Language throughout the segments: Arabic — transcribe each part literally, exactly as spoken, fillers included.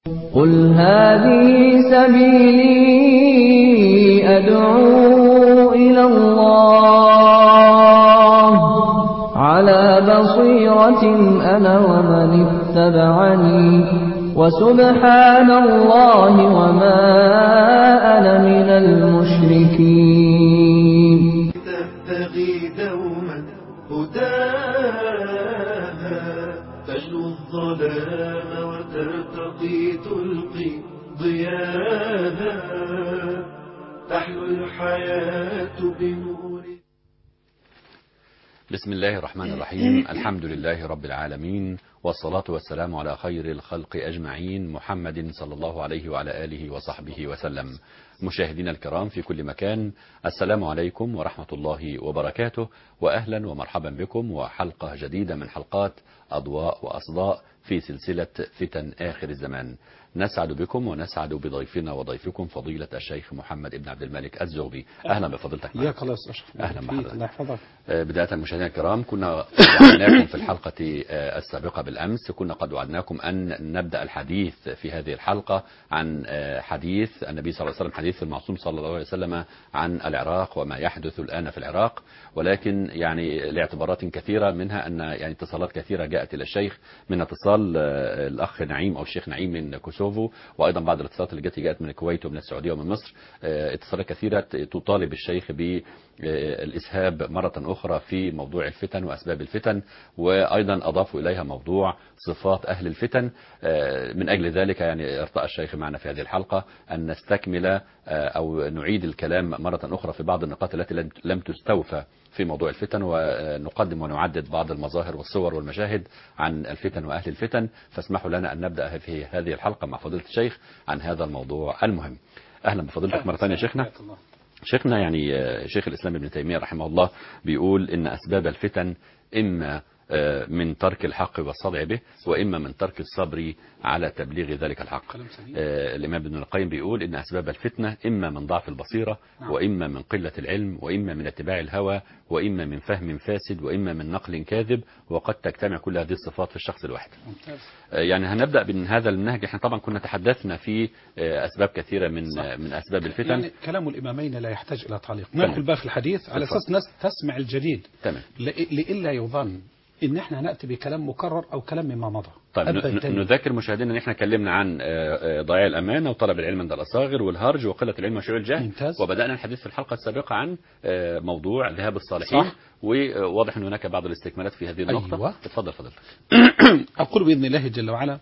قل هذه سبيلي أدعو إلى الله على بصيرة أنا ومن اتبعني وسبحان الله وما أنا من المشركين. تبتغي دوما هداها تجلو الظلام وترتقي تلقي ضياها تحلو الحياة بنور. بسم الله الرحمن الرحيم. الحمد لله رب العالمين، والصلاة والسلام على خير الخلق أجمعين، محمد صلى الله عليه وعلى آله وصحبه وسلم. مشاهدينا الكرام في كل مكان، السلام عليكم ورحمة الله وبركاته، وأهلا ومرحبا بكم وحلقة جديدة من حلقات أضواء وأصداء في سلسلة فتن آخر الزمان. نسعد بكم ونسعد بضيفنا وضيفكم فضيلة الشيخ محمد بن عبد الملك الزغبي. أهلا بفضيلتك معنا. يا خلاص أشرف. أهلا بحضرتك. الله يحفظك. بداية مشاهدينا الكرام، كنا وعدناكم في الحلقة السابقة بالأمس، كنا قد وعدناكم أن نبدأ الحديث في هذه الحلقة عن حديث النبي صلى الله عليه وسلم، حديث المعصوم صلى الله عليه وسلم عن العراق وما يحدث الآن في العراق، ولكن يعني لاعتبارات كثيرة، منها أن يعني اتصالات كثيرة جاءت إلى الشيخ، من اتصال الأخ نعيم أو الشيخ نعيم من كوسوفو، وأيضا بعض الاتصالات اللي جاءت جاءت من الكويت ومن السعودية ومن مصر، اتصالات كثيرة تطالب الشيخ بالإسهاب مرة أخرى في موضوع الفتن وأسباب الفتن، وأيضا أضافوا إليها موضوع صفات أهل الفتن. من أجل ذلك يعني ارتأى الشيخ معنا في هذه الحلقة أن نستكمل أو نعيد الكلام مرة أخرى في بعض النقاط التي لم تستوفى في موضوع الفتن، ونقدم ونعدد بعض المظاهر والصور والمشاهد عن الفتن وأهل الفتن. فاسمحوا لنا أن نبدأ في هذه الحلقة مع فضيلة الشيخ عن هذا الموضوع المهم. أهلا بفضيلتك مرة ثانية شيخنا. شيخنا، يعني شيخ الإسلام ابن تيمية رحمه الله بيقول إن أسباب الفتن إما من ترك الحق والصدع به، وإما من ترك الصبر على تبليغ ذلك الحق. الإمام ابن القيم بيقول إن أسباب الفتنة إما من ضعف البصيرة، وإما من قلة العلم، وإما من اتباع الهوى، وإما من فهم فاسد، وإما من نقل كاذب، وقد تجتمع كل هذه الصفات في الشخص الواحد. يعني هنبدأ من هذا المنهج. احنا طبعا كنا تحدثنا في أسباب كثيرة من صح. من أسباب الفتن. يعني كلام الإمامين لا يحتاج إلى تعليق. ندخل بقى في الحديث على أساس ناس تسمع الجديد، تمام، لإلا يظن إن احنا نأتي بكلام مكرر أو كلام مما مضى. طيب نذكر مشاهدينا ان احنا اتكلمنا عن ضياع الامانه وطلب العلم عند الاصاغر والهرج وقله العلم وشيوع الجهل. ممتاز. وبدانا الحديث في الحلقه السابقه عن موضوع ذهاب الصالحين. صح. وواضح ان هناك بعض الاستكمالات في هذه النقطه. أيوة. اتفضل فضلتك. اقول باذن الله جل وعلا،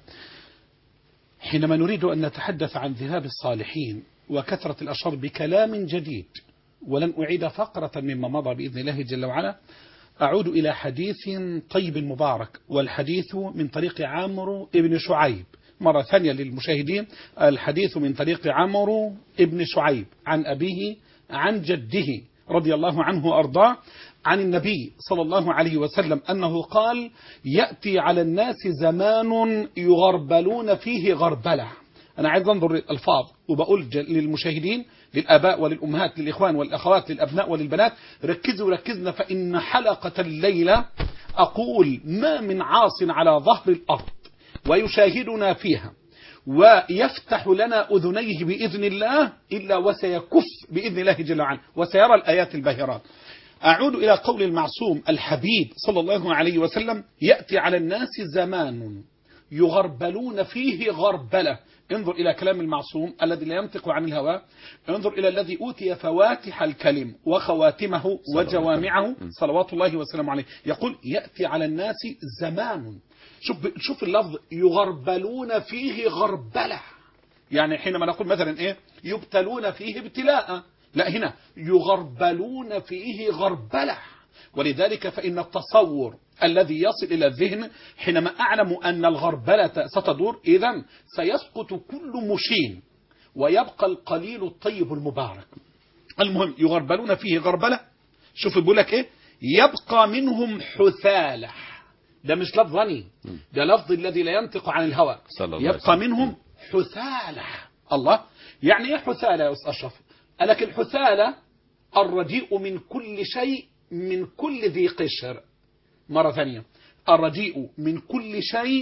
حينما نريد ان نتحدث عن ذهاب الصالحين وكثره الاشرار بكلام جديد، ولن اعيد فقره مما مضى باذن الله جل وعلا، أعود إلى حديث طيب مبارك، والحديث من طريق عمرو ابن شعيب. مرة ثانية للمشاهدين، الحديث من طريق عمرو ابن شعيب عن أبيه عن جده رضي الله عنه وأرضاه عن النبي صلى الله عليه وسلم أنه قال: يأتي على الناس زمان يغربلون فيه غربلة. أنا عايز أنظر للألفاظ وبقول للمشاهدين، للآباء وللأمهات، للإخوان والأخوات، للأبناء وللبنات، ركزوا ركزنا، فإن حلقة الليلة أقول ما من عاص على ظهر الأرض ويشاهدنا فيها ويفتح لنا أذنيه بإذن الله إلا وسيكف بإذن الله جل وعلا وسيرى الآيات الباهرات. أعود إلى قول المعصوم الحبيب صلى الله عليه وسلم: يأتي على الناس زمان يغربلون فيه غربلة. انظر إلى كلام المعصوم الذي لا ينطق عن الهوى، انظر إلى الذي أوتي فواتح الكلم وخواتمه وجوامعه صلوات الله وسلامه عليه. يقول: يأتي على الناس زمان، شوف شوف اللفظ، يغربلون فيه غربلة. يعني حينما نقول مثلا إيه؟ يبتلون فيه ابتلاء، لا، هنا يغربلون فيه غربلة. ولذلك فإن التصور الذي يصل إلى الذهن حينما أعلم أن الغربلة ستدور، إذن سيسقط كل مشين ويبقى القليل الطيب المبارك. المهم، يغربلون فيه غربلة. شوف بيقول لك إيه؟ يبقى منهم حثالة. ده مش لفظ غني، ده لفظ الذي لا ينطق عن الهوى. يبقى منهم حثالة. الله، يعني إيه حثالة يا أستاذ أشرف؟ قالك الحثالة الرديء من كل شيء، من كل ذي قشر. مرة ثانية، الرديء من كل شيء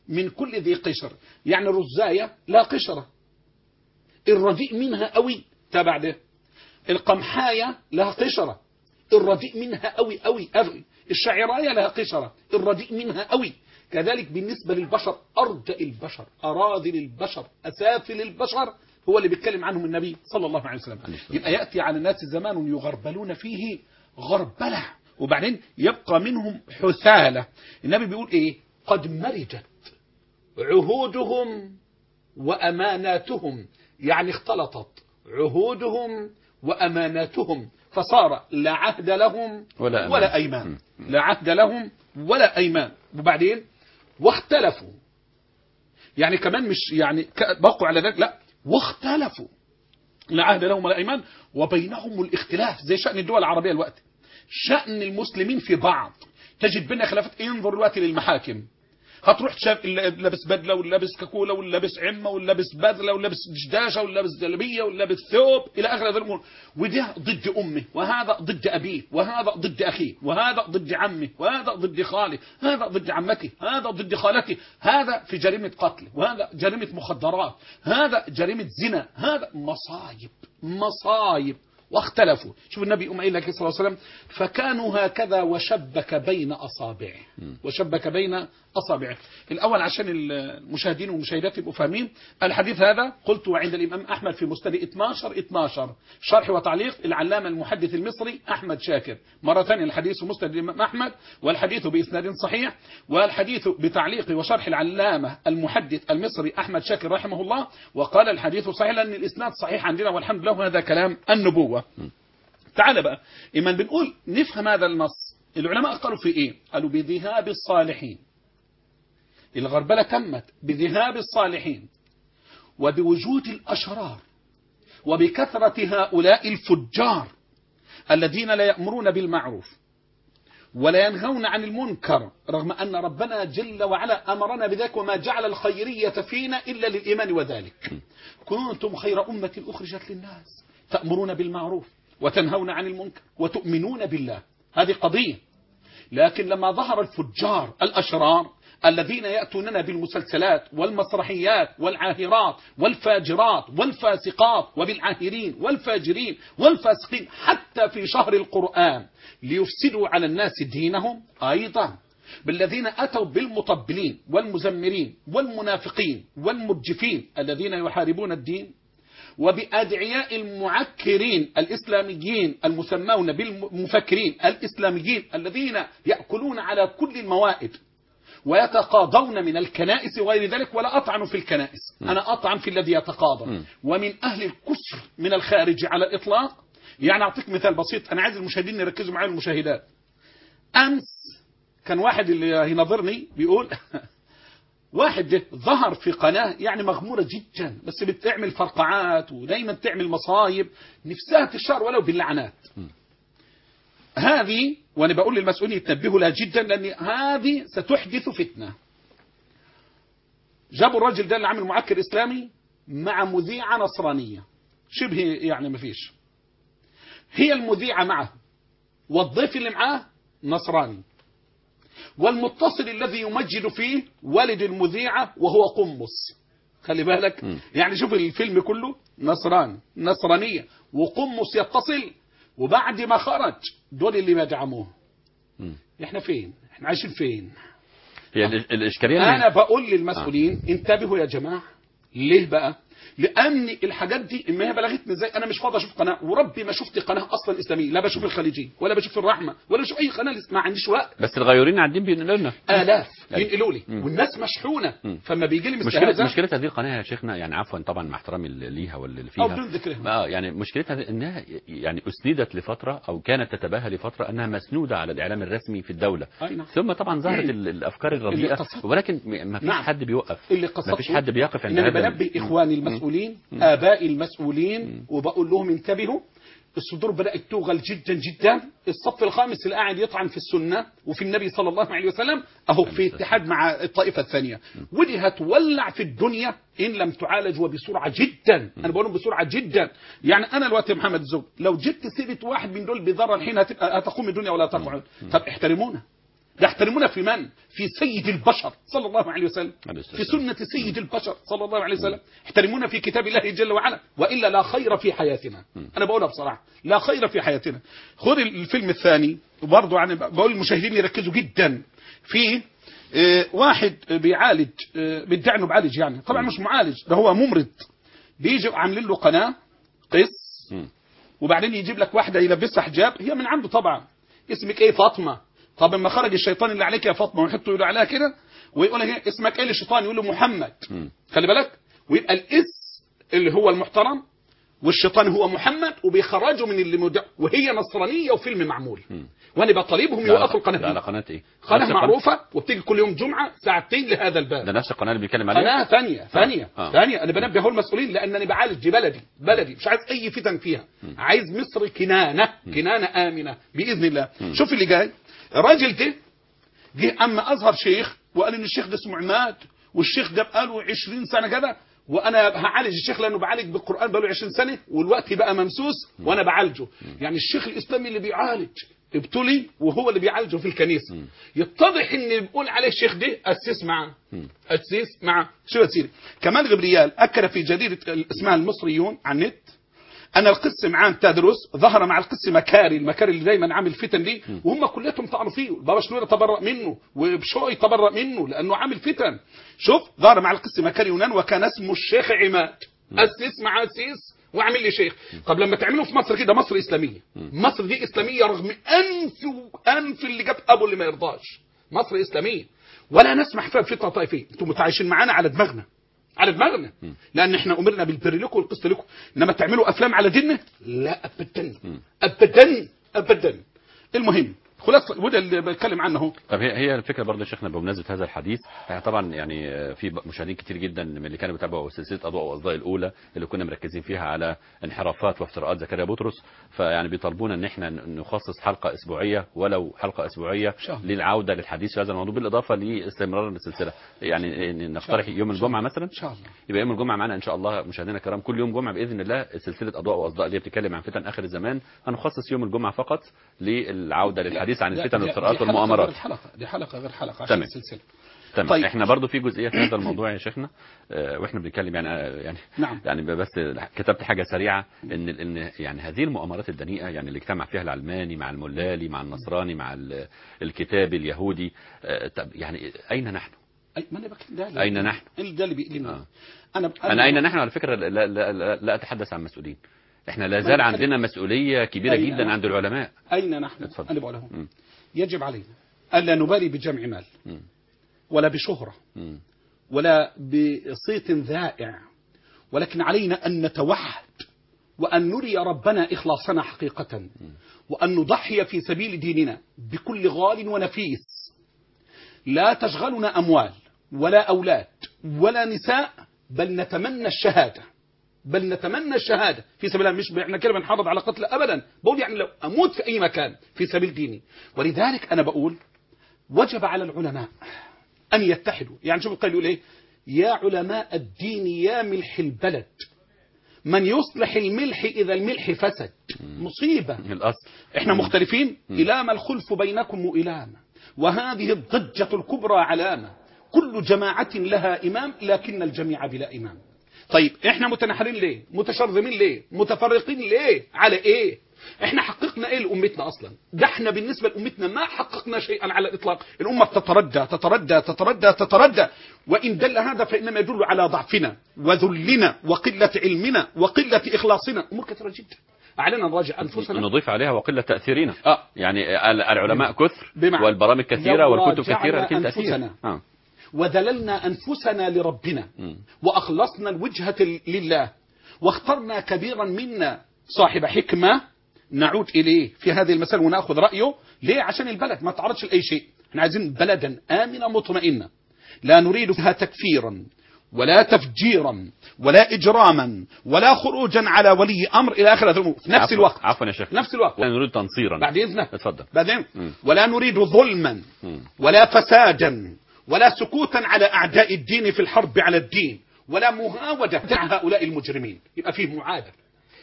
من كل ذي قشر، يعني الرزاية لا قشرة، الرديء منها قوي تبع ده. القمحاية لها قشرة، الرديء منها قوي قوي قوي. الشعيراية لها قشرة، الرديء منها قوي. كذلك بالنسبة للبشر، أرجأ البشر، أراذل البشر، أسافل البشر، هو اللي بيتكلم عنهم النبي صلى الله عليه وسلم. يبقى يأتي على الناس زمان يغربلون فيه غربلة، وبعدين يبقى منهم حثالة. النبي بيقول إيه؟ قد مرجت عهودهم وأماناتهم، يعني اختلطت عهودهم وأماناتهم، فصار لا عهد لهم ولا أيمان, ولا أيمان. لا عهد لهم ولا أيمان. وبعدين واختلفوا، يعني كمان مش يعني بقوا على ذلك، لا واختلفوا، لا عهد لهم ولا أيمان، وبينهم الاختلاف زي شأن الدول العربية الوقت، شأن المسلمين في بعض تجد بيننا خلافات. انظر الوقت للمحاكم، هتروح شاف لابس بدله ولابس كاكوله ولابس عمه ولابس بدله ولابس دشداشه ولابس جلبيه ولابس ثوب الى اخر هذا الامور، وده ضد امه، وهذا ضد ابيه، وهذا ضد اخيه، وهذا ضد عمه، وهذا ضد خاله، هذا ضد عمته، هذا ضد خالته، هذا في جريمه قتل، وهذا جريمه مخدرات، هذا جريمه زنا، هذا مصايب مصايب. واختلفوا. شوف النبي أم قايل لك صلى الله عليه وسلم فكانوا هكذا وشبك بين أصابعه، وشبك بين أصابعه. الأول عشان المشاهدين والمشاهدات يبقوا فاهمين الحديث هذا، قلت عند الإمام أحمد في مسند اثناشر اثناشر، شرح وتعليق العلامة المحدث المصري أحمد شاكر. مرة ثانية الحديث في مسند الإمام أحمد، والحديث بإسناد صحيح، والحديث بتعليق وشرح العلامة المحدث المصري أحمد شاكر رحمه الله، وقال الحديث صحيح لأن الإسناد صحيح عندنا والحمد لله، وهذا كلام النبوة. تعال بقى إما بنقول نفهم هذا النص، العلماء قالوا في إيه؟ قالوا بذهاب الصالحين، الغربلة تمت بذهاب الصالحين وبوجود الأشرار وبكثرة هؤلاء الفجار الذين لا يأمرون بالمعروف ولا ينهون عن المنكر، رغم أن ربنا جل وعلا أمرنا بذلك، وما جعل الخيرية فينا إلا للإيمان، وذلك كنتم خير أمة أخرجت للناس تأمرون بالمعروف وتنهون عن المنكر وتؤمنون بالله. هذه قضية. لكن لما ظهر الفجار الأشرار الذين يأتوننا بالمسلسلات والمسرحيات والعاهرات والفاجرات والفاسقات، وبالعاهرين والفاجرين والفاسقين حتى في شهر القرآن ليفسدوا على الناس دينهم، أيضا بالذين أتوا بالمطبلين والمزمرين والمنافقين والمرجفين الذين يحاربون الدين، وبأدعياء المعكرين الإسلاميين المسمون بالمفكرين الإسلاميين الذين يأكلون على كل الموائد ويتقاضون من الكنائس وغير ذلك. ولا أطعن في الكنائس، أنا أطعن في الذي يتقاضى. ومن أهل الكسر من الخارج على الإطلاق. يعني أعطيك مثال بسيط، أنا عايز المشاهدين يركزوا معي المشاهدات. أمس كان واحد اللي ينظرني بيقول واحد ده ظهر في قناة يعني مغمورة جدا، بس بتعمل فرقعات ودايما تعمل مصايب نفسها تشار ولو باللعنات. هذه وانا بقول للمسؤولين يتنبهوا لها جدا، لان هذه ستحدث فتنة. جابوا الراجل ده اللي عامل معكر اسلامي مع مذيعة نصرانية شبه يعني ما فيش، هي المذيعة معه والضيف اللي معاه نصراني، والمتصل الذي يمجد فيه والد المذيعة وهو قمص. خلي بالك م. يعني شوف الفيلم كله نصراني نصرانية وقمص يتصل، وبعد ما خرج دول اللي ما دعموه. احنا فين؟ احنا عايشين فين؟ هي الإشكالية. انا بقول للمسؤولين آه. انتبهوا يا جماعة. ليه بقى؟ لأن الحاجات دي إما هي بلغتني ازاي، أنا مش فاضي أشوف قناة، وربي ما شفت قناة أصلا إسلامية، لا بشوف الخليجي ولا بشوف الرحمة ولا بشوف أي قناة، ما عنديش وقت. بس الغيورين عندين بينقلوا لنا آلاف ينقلوا لي، والناس مشحونة. فما بيجي لي مشكلة مشكلة هذه القناة يا شيخنا، يعني عفوا طبعا مع احترامي ليها واللي فيها، أو بدون ذكرهم، اه يعني مشكلتها انها يعني أسندت لفترة أو كانت تتباهى لفترة أنها مسنودة على الإعلام الرسمي في الدولة. أينا. ثم طبعا ظهرت الأفكار الرديئة، ولكن ما فيش نعم. حد بيوقف، اللي ما فيش حد بيقف عند هذا. أنا بنبه إخواني المسؤولين آباء المسؤولين وبقول لهم انتبهوا، الصدور بدأت توغل جدا جدا. الصف الخامس اللي قاعد يطعن في السنة وفي النبي صلى الله عليه وسلم أهو في اتحاد مع الطائفة الثانية، ودي هتولع في الدنيا إن لم تعالج وبسرعة جدا. أنا بقولهم بسرعة جدا. يعني أنا الوقت يا محمد الزوج لو جبت سيرة واحد من دول بضرر الحين هتقوم الدنيا ولا تقعد. طب احترمونا، ده يحترمون في من؟ في سيد البشر صلى الله عليه وسلم، في سنة سيد البشر صلى الله عليه وسلم، يحترمون في كتاب الله جل وعلا، وإلا لا خير في حياتنا. أنا بقولها بصراحة، لا خير في حياتنا. خذ الفيلم الثاني وبرضه يعني بقول المشاهدين يركزوا جدا فيه. اه واحد بيعالج، اه بيدعي انه بعالج، يعني طبعا مش معالج، ده هو ممرض. بيجي عاملين له قناة قس، وبعدين يجيب لك واحدة يلبسها حجاب، هي من عنده طبعا. اسمك ايه؟ فاطمة. طب لما خرج الشيطان اللي عليك يا فاطمة ويحطوا يقولوا عليها كده، ويقول لها اسمك ايه الشيطان؟ يقول له محمد. خلي بالك، ويبقى الاس اللي هو المحترم والشيطان هو محمد، وبيخرجوا من اللي مدع... وهي نصرانية وفيلم معمول. وانا بطالبهم يوقفوا القناة دي. على قناة ايه؟ قناة معروفة وبتيجي كل يوم جمعة ساعتين لهذا الباب. ده نفس القناة اللي بيتكلم عليها؟ قناة ثانية ثانية آه. ثانية. انا بنبه المسؤولين لانني بعالج دي بلدي بلدي، مش عايز اي فتن فيها. م. عايز مصر كنانة كنانة آمنة بإذن الله. م. شوف اللي جاي، الراجل ده جه اما ازهر شيخ وقال ان الشيخ ده اسمه عماد، والشيخ ده بقاله عشرين سنة كده، وانا هعالج الشيخ لانه بعالج بالقرآن بقاله عشرين سنة، والوقت بقى ممسوس وانا بعالجه. يعني الشيخ الاسلامي اللي بيعالج ابتلي وهو اللي بيعالجه في الكنيسة. م. يتضح ان بيقول عليه الشيخ ده اسس معاه، اسس معاه. شو يا سيدي؟ كمال غبريال اكد في جريدة اسمها المصريون على النت أن القس معان تدرس ظهر مع القس مكاري، المكاري اللي دايما عامل فتن دي، وهم كلهم طعنوا فيه. بابا شنودة تبرأ منه، وبشوي تبرأ منه لأنه عامل فتن. شوف، ظهر مع القس مكاري يونان وكان اسمه الشيخ عماد، أسس مع أسيس وعمل لي شيخ. طب لما تعملوا في مصر كده، مصر إسلامية، مصر دي إسلامية رغم أنف أنف اللي جاب أبو اللي ما يرضاش. مصر إسلامية ولا نسمح فيها فتنة طائفية. أنتم متعايشين معانا على دماغنا، على دماغنا، لان احنا امرنا بالبر لكم والقسط لكم. انما تعملوا افلام على ديننا لا ابدا ابدا ابدا. المهم خلاص، وده اللي بتكلم عنه اهو. طب هي هي الفكره برضه يا شيخنا بمناسبه هذا الحديث، طبعا يعني في مشاهدين كتير جدا من اللي كانوا بيتابعوا سلسله اضواء واصداء الاولى اللي كنا مركزين فيها على انحرافات وافتراءات زكريا بطرس، فيعني بيطالبونا ان احنا نخصص حلقه اسبوعيه، ولو حلقه اسبوعيه للعوده للحديث في هذا الموضوع، بالاضافه لاستمرار السلسله. يعني نقترح يوم الجمعه مثلا، ان شاء الله يبقى يوم الجمعه معنا ان شاء الله مشاهدينا الكرام. كل يوم جمعه باذن الله سلسله اضواء واصداء اللي بتتكلم عن فتن اخر الزمان، هنخصص يوم الجمعه فقط للعوده للحديث عن الفتن والافتراءات والمؤامرات. دي حلقة دي حلقة غير حلقة عشان السلسلة. تمام. طيب. احنا برضو في جزئيه في هذا الموضوع يا شيخنا، اه واحنا بنتكلم يعني اه يعني نعم. يعني بس كتبت حاجه سريعه ان ان يعني هذه المؤامرات الدنيئه، يعني اللي اجتمع فيها العلماني مع الملالي مع النصراني مع الكتابي اليهودي، اه طب يعني اين نحن؟ أي ما أنا بك... اين نحن؟ ده اللي بيقلمنا. آه. انا ب... انا اين نحن على فكره لا, لا, لا, لا اتحدث عن مسؤولين، احنا لا زال عندنا مسؤوليه كبيره جدا عند العلماء. اين نحن؟ اتفضل. انا بقول لهم يجب علينا ألا نبالي بجمع مال، م. ولا بشهرة، م. ولا بصيت ذائع، ولكن علينا أن نتوحد وأن نري ربنا إخلاصنا حقيقة، م. وأن نضحي في سبيل ديننا بكل غال ونفيس. لا تشغلنا أموال ولا أولاد ولا نساء، بل نتمنى الشهادة، بل نتمنى الشهادة في سبيل الله. مش احنا كده بنحافظ على قتل أبدا، بقول يعني لو أموت في أي مكان في سبيل ديني. ولذلك أنا بقول وجب على العلماء أن يتحدوا. يعني شوف القائل يقول إيه؟ يا علماء الدين يا ملح البلد، من يصلح الملح إذا الملح فسد. مصيبة الأصل إحنا مختلفين. إلام الخلف بينكم إلامة، وهذه الضجة الكبرى علامة، كل جماعة لها إمام لكن الجميع بلا إمام. طيب إحنا متنحرين ليه؟ متشرذمين ليه؟ متفرقين ليه؟ على إيه؟ احنا حققنا ايه لأمتنا اصلا؟ ده احنا بالنسبة لأمتنا ما حققنا شيئا على الاطلاق. الامة تتردى تتردى تتردى تتردى، وان دل هذا فانما يدل على ضعفنا وذلنا وقلة علمنا وقلة اخلاصنا، امور كثيرة جدا. علينا نراجع انفسنا، نضيف عليها وقلة تأثيرنا. آه. يعني العلماء كثر والبرامج كثيرة والكتب كثيرة، لكن تأثير آه. وذللنا انفسنا لربنا م. واخلصنا الوجهة لله، واخترنا كبيرا منا صاحب حكمة نعود إليه في هذه المسألة ونأخذ رأيه. ليه؟ عشان البلد ما تعرضش لأي شيء. احنا عايزين بلدا آمنة مطمئنة، لا نريد فيها تكفيرا ولا تفجيرا ولا إجراما ولا خروجا على ولي أمر إلى آخر الأمور. في نفس الوقت عفوا يا شيخ، نفس الوقت لا نريد تنصيرا بعد إذنك، اتفضل بعدين ولا نريد ظلما م. ولا فسادا ولا سكوتا على أعداء الدين في الحرب على الدين، ولا مهاودة مع هؤلاء المجرمين. يبقى فيه معادلة.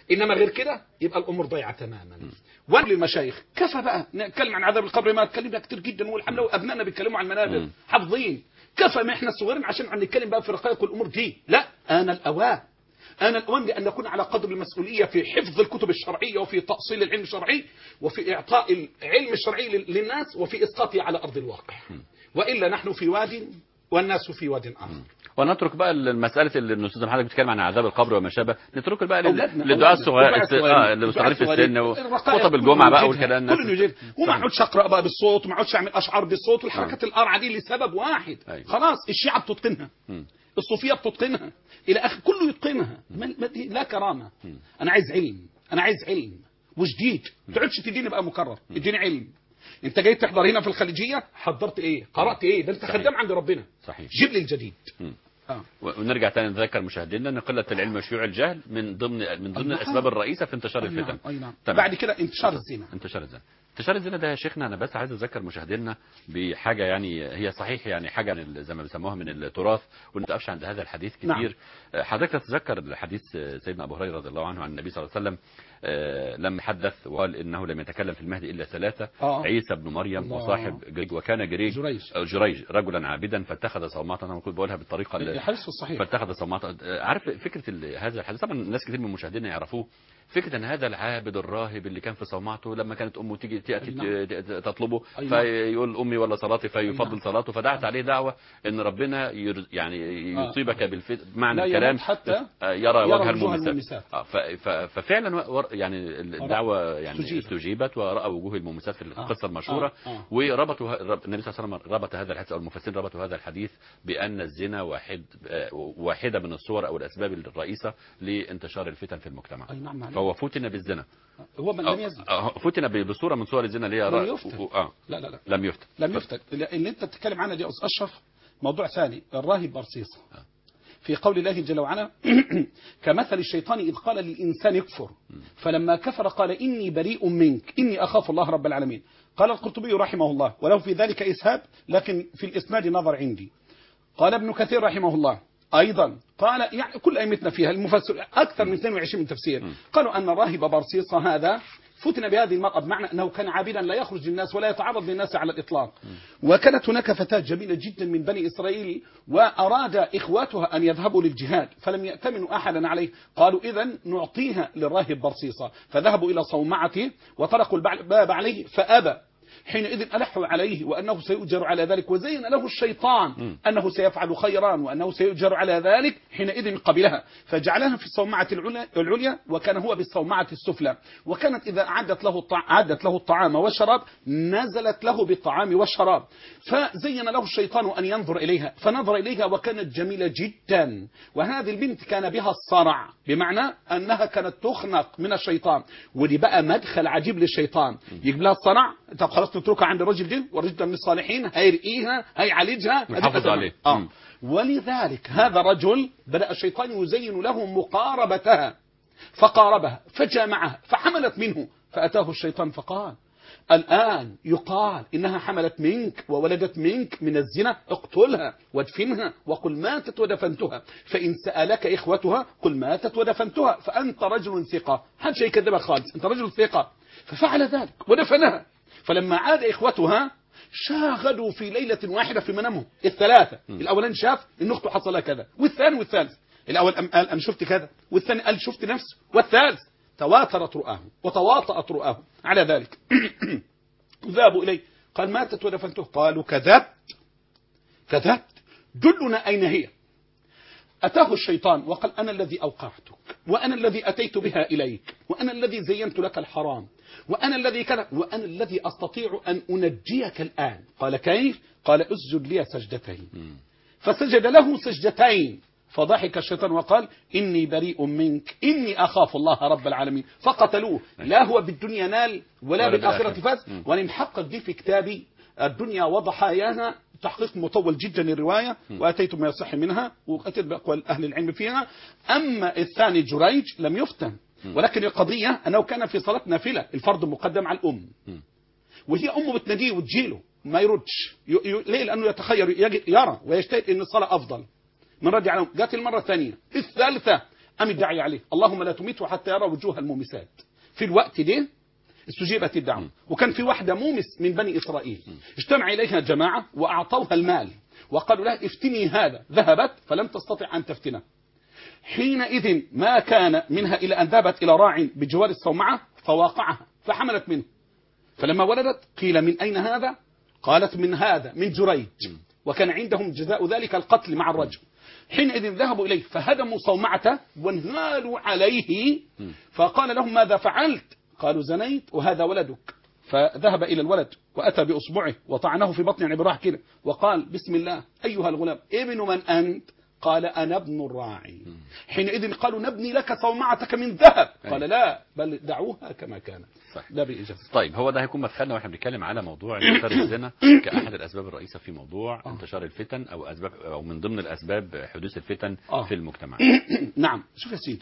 إنما غير كده يبقى الأمور ضيعة تماما. وأنا للمشايخ كفى بقى نتكلم عن عذاب القبر، ما اتكلمنا كتير جدا والحمد لله، وأبنائنا بيتكلموا عن المنابر حافظين. كفى ما إحنا الصغيرين عشان عم نتكلم بقى في رقائق الأمور دي. لا، أنا الأوان أنا الأوان بأن نكون على قدر المسؤولية في حفظ الكتب الشرعية وفي تأصيل العلم الشرعي وفي إعطاء العلم الشرعي للناس وفي إسقاطه على أرض الواقع. وإلا نحن في واد والناس في واد آخر. ونترك بقى المسألة اللي الأستاذ محمد بيتكلم عن عذاب القبر وما شابه، نترك بقى أولادنا- للدعاء الصغير الصغيرين. اه اللي صغيرين في السن الرقائق وخطب الجمعة بقى كله والكلام يجيبها. الناس كله يجيب وما اقعدش اقرا بقى بالصوت وما اقعدش اعمل اشعار بالصوت والحركات القرعه دي لسبب واحد. أيوة. خلاص الشيعه بتتقنها، مم. الصوفيه بتتقنها، الى اخر كله يتقنها. ما ما دي لا كرامه. انا عايز علم، انا عايز علم وجديد. ما تقعدش تديني بقى مكرر، اديني علم. انت جاي تحضر هنا في الخليجيه، حضرت ايه؟ قرات ايه؟ ده انت صحيح. خدام عند ربنا. صحيح. جيب لي الجديد. مم. آه. ونرجع تاني نذكر مشاهدينا ان قله العلم وشيوع الجهل من ضمن من ضمن الاسباب الرئيسه في انتشار أي نعم. الفتن. أي نعم. تمام. بعد كده انتشار الزنا. انتشار الزنا انتشار الزنا ده يا شيخنا، انا بس عايز اذكر مشاهدينا بحاجه، يعني هي صحيح يعني حاجه من زي ما بيسموها من التراث، وما تقفش عند هذا الحديث كتير. نعم. حضرتك تتذكر الحديث سيدنا ابو هريره رضي الله عنه عن النبي صلى الله عليه وسلم لما حدث وقال انه لم يتكلم في المهدي الا ثلاثه، آه. عيسى بن مريم الله. وصاحب جريج، وكان جريج جريج. جريج رجلا عابدا فاتخذ صومعه. انا كنت بقولها بالطريقه الحديث الصحيح. فاتخذ صومعه. عارف فكره هذا الحديث، طبعا ناس كتير من مشاهدينا يعرفوه، فكره ان هذا العابد الراهب اللي كان في صومعته لما كانت امه تيجي تاتي نعم. تطلبه أيوة. فيقول امي ولا صلاتي فيفضل أيوة. صلاته، فدعت عليه دعوه ان ربنا ير يعني يصيبك بالفتن، معنى لا الكلام حتى يرى, يرى وجه وجوه المومسات. المومسات. آه، ف- ف- ففعلا ور- يعني الدعوه يعني استجيبت. استجيبت وراى وجوه المومسات في القصه المشهوره. آه. آه. وربطوا ه- النبي صلى الله عليه وسلم ربط هذا الحديث، او المفسرين ربطوا هذا الحديث بان الزنا واحد آه، واحده من الصور او الاسباب الرئيسه لانتشار الفتن في المجتمع. أي نعم عليك. فهو فتن بالزنا، هو من لم يزن. آه، فتن ب- بصوره من صور الزنا اللي هي لم رأ- يفتن. و- اه لا لا لا لم يفتن لم يفتن. اللي انت بتتكلم عنها دي يا استاذ اشرف موضوع ثاني. الراهب برصيصه في قول الله جل وعلا كمثل الشيطان إذ قال للإنسان اكفر فلما كفر قال إني بريء منك إني أخاف الله رب العالمين. قال القرطبي رحمه الله وله في ذلك إسهاب لكن في الإسناد نظر عندي. قال ابن كثير رحمه الله أيضا قال يعني كل أئمتنا فيها المفسر أكثر من اثنين وعشرين من تفسير قالوا أن الراهب برصيصة هذا فتن بهذه المرأة بمعنى أنه كان عابدا لا يخرج للناس ولا يتعرض للناس على الإطلاق. وكانت هناك فتاة جميلة جدا من بني إسرائيل وأراد إخواتها أن يذهبوا للجهاد فلم يأتمنوا أحدا عليه. قالوا إذن نعطيها للراهب برصيصة فذهبوا إلى صومعته وطرقوا الباب عليه فأبى. حينئذ ألحوا عليه وأنه سيؤجر على ذلك وزين له الشيطان أنه سيفعل خيرا وأنه سيؤجر على ذلك. حينئذ قبلها فجعلها في الصومعة العليا وكان هو بالصومعة السفلى. وكانت إذا أعدت له أعدت له الطعام والشراب نزلت له بالطعام والشراب. فزين له الشيطان أن ينظر إليها فنظر إليها وكانت جميلة جدا. وهذه البنت كان بها الصرع بمعنى أنها كانت تخنق من الشيطان. ودي بقى مدخل عجيب للشيطان يجيب لها الصرع. طب خلاص نتركها عند الرجل ده والرجل ده من الصالحين هيرقيها هيعالجها يحافظ عليه. آه. ولذلك هذا الرجل بدأ الشيطان يزين له مقاربتها فقاربها فجامعها فحملت منه فأتاه الشيطان فقال الآن يقال إنها حملت منك وولدت منك من الزنا اقتلها وادفنها وقل ماتت ودفنتها فإن سألك إخوتها قل ماتت ودفنتها فأنت رجل ثقة. حد شيء كذبها خالص أنت رجل ثقة. ففعل ذلك ودفنها. فلما عاد إخوتها شاهدوا في ليلة واحدة في منامهم الثلاثة. الأولان شاف إن أخته حصل لها كذا والثاني والثالث. الأول قال أنا شفت كذا والثاني قال شفت نفسه والثالث تواترت رؤاهم وتواطأت رؤاهم على ذلك. ذهبوا إليه قال ماتت ودفنته. قالوا كذبت كذبت دلنا أين هي. أتاه الشيطان وقال أنا الذي أوقعتك وأنا الذي أتيت بها إليك وأنا الذي زينت لك الحرام وأنا الذي كان وأنا الذي أستطيع أن أنجيك الآن. قال كيف؟ قال اسجد لي سجدتين. فسجد له سجدتين فضحك الشيطان وقال إني بريء منك إني أخاف الله رب العالمين. فقتلوه. لا هو بالدنيا نال ولا بالآخرة فاز. وأنا محقق دي في كتابي الدنيا وضحاياها تحقيق مطول جدا للرواية وأتيت ما يصح منها وأتيت بأقوال أهل العلم فيها. أما الثاني جريج لم يفتن ولكن القضية أنه كان في صلاة نافلة الفرض مقدم على الأم وهي أمه بتناديه وتجيله ما يردش. ليه؟ لأنه يتخير يرى ويجتهد أن الصلاة أفضل من رجع لهم. جات المرة الثانية الثالثة قام الداعي عليه اللهم لا تميته حتى يرى وجوه المومسات. في الوقت ده استجيبت الدعوة، وكان في واحدة مومس من بني إسرائيل اجتمع إليها جماعة وأعطوها المال وقالوا لها افتني هذا، ذهبت فلم تستطع أن تفتنه. حينئذ ما كان منها إلى أن ذهبت إلى راع بجوار الصومعة فواقعها فحملت منه، فلما ولدت قيل من أين هذا؟ قالت من هذا من جريج، وكان عندهم جزاء ذلك القتل مع الرجل. حينئذ ذهبوا إليه فهدموا صومعته وانهالوا عليه، فقال لهم ماذا فعلت؟ قالوا زنيت وهذا ولدك. فذهب إلى الولد وأتى بأصبعه وطعنه في بطن عبراح كده وقال بسم الله أيها الغلام ابن من أنت؟ قال أنا ابن الراعي. حينئذ قالوا نبني لك صومعتك من ذهب، قال لا بل دعوها كما كانت. ده بإجازة. طيب هو ده هيكون مدخلنا واحنا بنتكلم على موضوع انتشار الزنا كأحد الأسباب الرئيسة في موضوع آه. انتشار الفتن أو أسباب أو من ضمن الأسباب حدوث الفتن آه. في المجتمع. نعم شوف يا سيدي،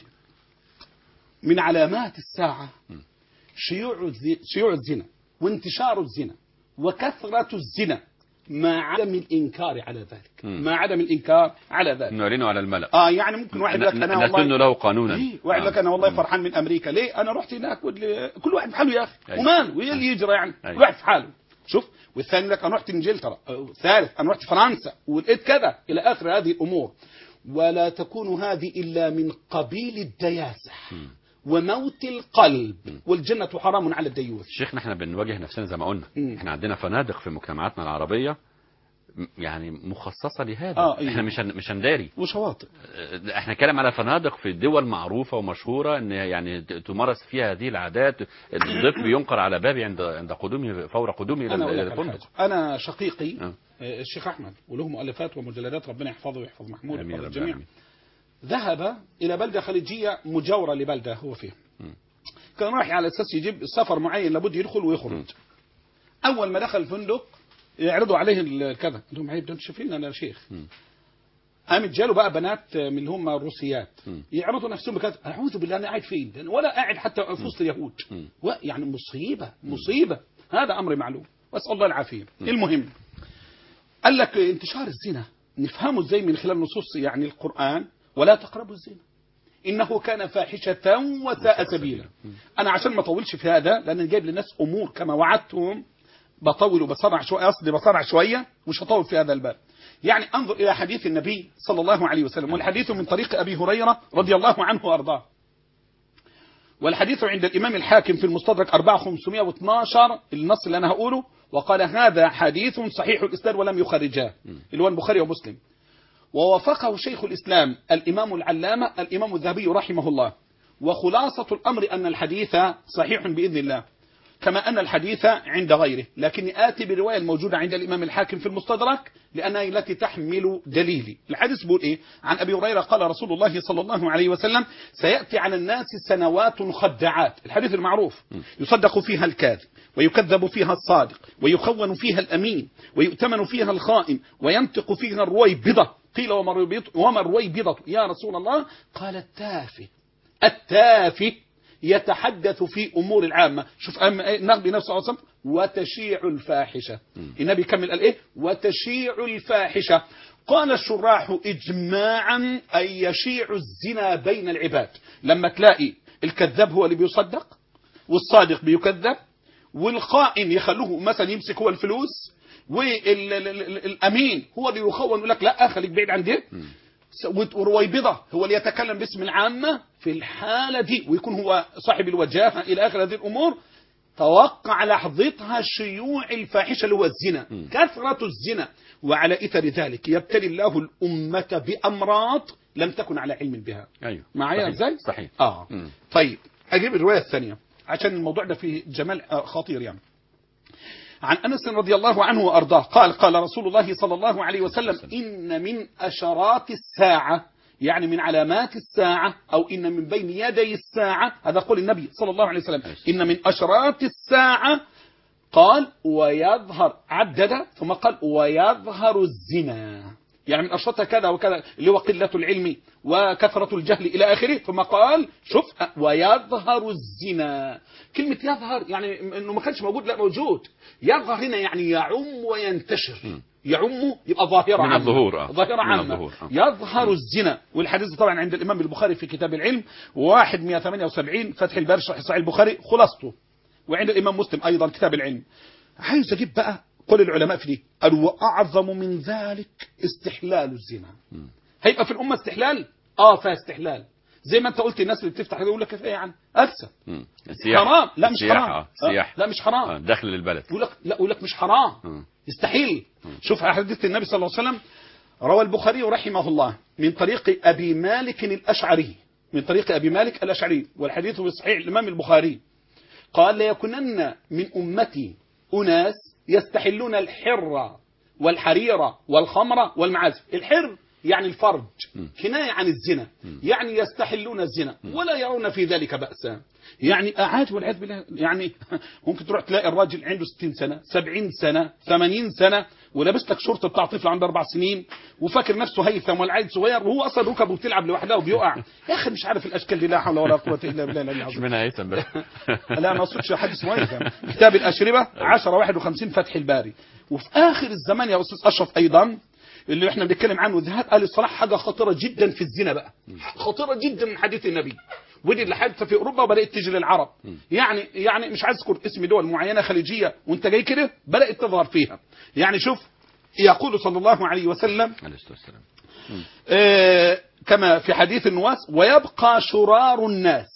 من علامات الساعة شيوع شيوع الزنا وانتشار الزنا وكثرة الزنا مع عدم الإنكار على ذلك، مم. مع عدم الإنكار على ذلك، نعلنه على الملأ. اه يعني ممكن واحد لك انا والله نسن له قانونا، إيه؟ واحد لك انا والله فرحان من امريكا، ليه؟ انا رحت هناك ودل... كل واحد في حاله يا اخي، أيوة. ومان وايه اللي يجرى يعني؟ أيوة. كل واحد في حاله. شوف، والثاني لك انا رحت انجلترا، ثالث انا رحت فرنسا ولقيت كذا الى اخر هذه الامور. ولا تكون هذه الا من قبيل الدياسه م. وموت القلب، والجنة حرام على الديوث. شيخنا احنا بنواجه نفسنا زي ما قلنا، مم. احنا عندنا فنادق في مجتمعاتنا العربية يعني مخصصة لهذا. آه إيه. احنا مش مش هنداري وشواطئ، احنا نتكلم على فنادق في دول معروفة ومشهورة ان يعني تمارس فيها هذه العادات. الضيف بينقر على بابي عند عند قدومه فور قدومه الى الفندق. انا شقيقي آه. الشيخ احمد وله مؤلفات ومجلدات، ربنا يحفظه ويحفظ محمود ويحفظ الجميع، ذهب إلى بلدة خليجية مجاورة لبلدة هو فيها. م. كان رايح على أساس يجيب سفر معين لابد يدخل ويخرج. م. أول ما دخل الفندق يعرضوا عليه الكذا، قال لهم عيب ده انتوا شايفين أنا شيخ. قامت جاله بقى بنات من اللي هم الروسيات م. يعرضوا نفسهم بكذا، أعوذ بالله أنا قاعد فين؟ ولا قاعد حتى في وسط اليهود. يعني مصيبة مصيبة، هذا أمر معلوم، وأسأل الله العافية. المهم قال لك انتشار الزنا نفهمه ازاي من خلال نصوص يعني القرآن، ولا تقربوا الزنا إنه كان فاحشة وساء سبيلا. أنا عشان ما أطولش في هذا لأن جايب للناس أمور كما وعدتهم، بطول وبصرع شوية، أصلي بصرع شوية مش هطول في هذا الباب. يعني أنظر إلى حديث النبي صلى الله عليه وسلم، والحديث من طريق أبي هريرة رضي الله عنه وأرضاه، والحديث عند الإمام الحاكم في المستدرك أربعة آلاف وخمسمائة واثني عشر النص اللي أنا هقوله، وقال هذا حديث صحيح الإسناد ولم يخرجاه، اللي هو البخاري ومسلم. ووافقه شيخ الإسلام الإمام العلامة الإمام الذهبي رحمه الله. وخلاصة الأمر أن الحديث صحيح بإذن الله، كما أن الحديث عند غيره، لكني آتي بالرواية الموجودة عند الإمام الحاكم في المستدرك لأنها التي تحمل دليلي. الحديث بيقول إيه؟ عن أبي هريرة قال رسول الله صلى الله عليه وسلم سيأتي على الناس سنوات خدعات، الحديث المعروف، يصدق فيها الكاذب ويكذب فيها الصادق ويخون فيها الأمين ويؤتمن فيها الخائن وينطق فيها الرويبضة. قيل وما الرويبضة يا رسول الله؟ قال التافه. التافه يتحدث في أمور العامة. شوف النبي نفسه عليه الصلاة وتشيع الفاحشة. النبي كمل قال إيه؟ وتشيع الفاحشة. قال الشراح إجماعا أن يشيع الزنا بين العباد. لما تلاقي الكذاب هو اللي بيصدق والصادق بيكذب والخائن يخلوه مثلا يمسك هو الفلوس والأمين هو اللي يخون يقول لك لا خليك بعيد عن دي، ورويبضة هو اللي يتكلم باسم العامة في الحالة دي ويكون هو صاحب الوجاهة إلى آخر هذه الأمور. توقع لحظتها شيوع الفاحشة اللي هو الزنا، م. كثرة الزنا، وعلى إثر ذلك يبتلي الله الأمة بأمراض لم تكن على علم بها. أيوه. معايا ازاي؟ صحيح. آه. م. طيب أجيب الرواية الثانية عشان الموضوع ده فيه جمال خطير. يعني عن أنس رضي الله عنه وأرضاه قال قال رسول الله صلى الله عليه وسلم إن من أشراط الساعة، يعني من علامات الساعة، أو إن من بين يدي الساعة، هذا قول النبي صلى الله عليه وسلم، إن من أشراط الساعة قال ويظهر، عدد ثم قال ويظهر الزنا. يعني من أشرطها كذا وكذا اللي هو قلة العلم وكثرة الجهل إلى آخره. ثم قال شوف ويظهر الزنا. كلمة يظهر يعني إنه ما كانش موجود، لا موجود. يظهر هنا يعني يعم وينتشر. م. يعم يبقى ظاهرة من عامة. الظهور آه. ظاهرة عامة. آه. يظهر م. الزنا. والحديث طبعا عند الإمام البخاري في كتاب العلم واحد مئة وثمانية وسبعين فتح الباري شرح صحيح البخاري خلاصته، وعند الإمام مسلم أيضا كتاب العلم. عايز أجيب بقى قول العلماء في دي قالوا وأعظم من ذلك استحلال الزنا. م. هيبقى في الأمة استحلال اه فيها استحلال زي ما انت قلت. الناس اللي بتفتح يقول لك ايه يعني ألسن حرام. لا مش حرام. آه. سياح. لا مش حرام. آه. داخل البلد يقول لك لا يقول لك مش حرام. م. يستحيل. م. شوف حديث النبي صلى الله عليه وسلم روى البخاري رحمه الله من طريق أبي مالك الأشعري من طريق أبي مالك الأشعري، والحديث في صحيح الإمام البخاري قال ليكونن من أمتي أناس يستحلون الحر والحرير والخمر والمعازف. الحر يعني الفرج، كناية عن الزنا، يعني يستحلون الزنا ولا يرون في ذلك بأسا. يعني أعاد والعياذ بالله. يعني ممكن تروح تلاقي الراجل عنده ستين سنة سبعين سنة ثمانين سنة ولابس لك شرطة بتاع طفل عنده أربع سنين وفاكر نفسه هيثم والعيد صغير وهو أصلا ركبه بتلعب لوحدها وبيقع. يا أخي مش عارف الأشكال دي، لا حول ولا قوة إلا بالله العظيم. منها هيثم بس. لا ما أقصدش حد اسمه هيثم. كتاب الأشربة عشرة واحد وخمسين فتح الباري. وفي آخر الزمان يا أستاذ أشرف أيضا اللي احنا بنتكلم عنه ذهاب آل الصلاح حاجة خطيرة جدا في الزنا بقى، خطيرة جدا من حديث النبي. ودي اللي حدث في أوروبا وبدأت تجي للعرب. يعني يعني مش عايز أذكر اسم دول معينة خليجية وانت جاي كده بدأت تظهر فيها. يعني شوف يقول صلى الله عليه وسلم آه كما في حديث النواس ويبقى شرار الناس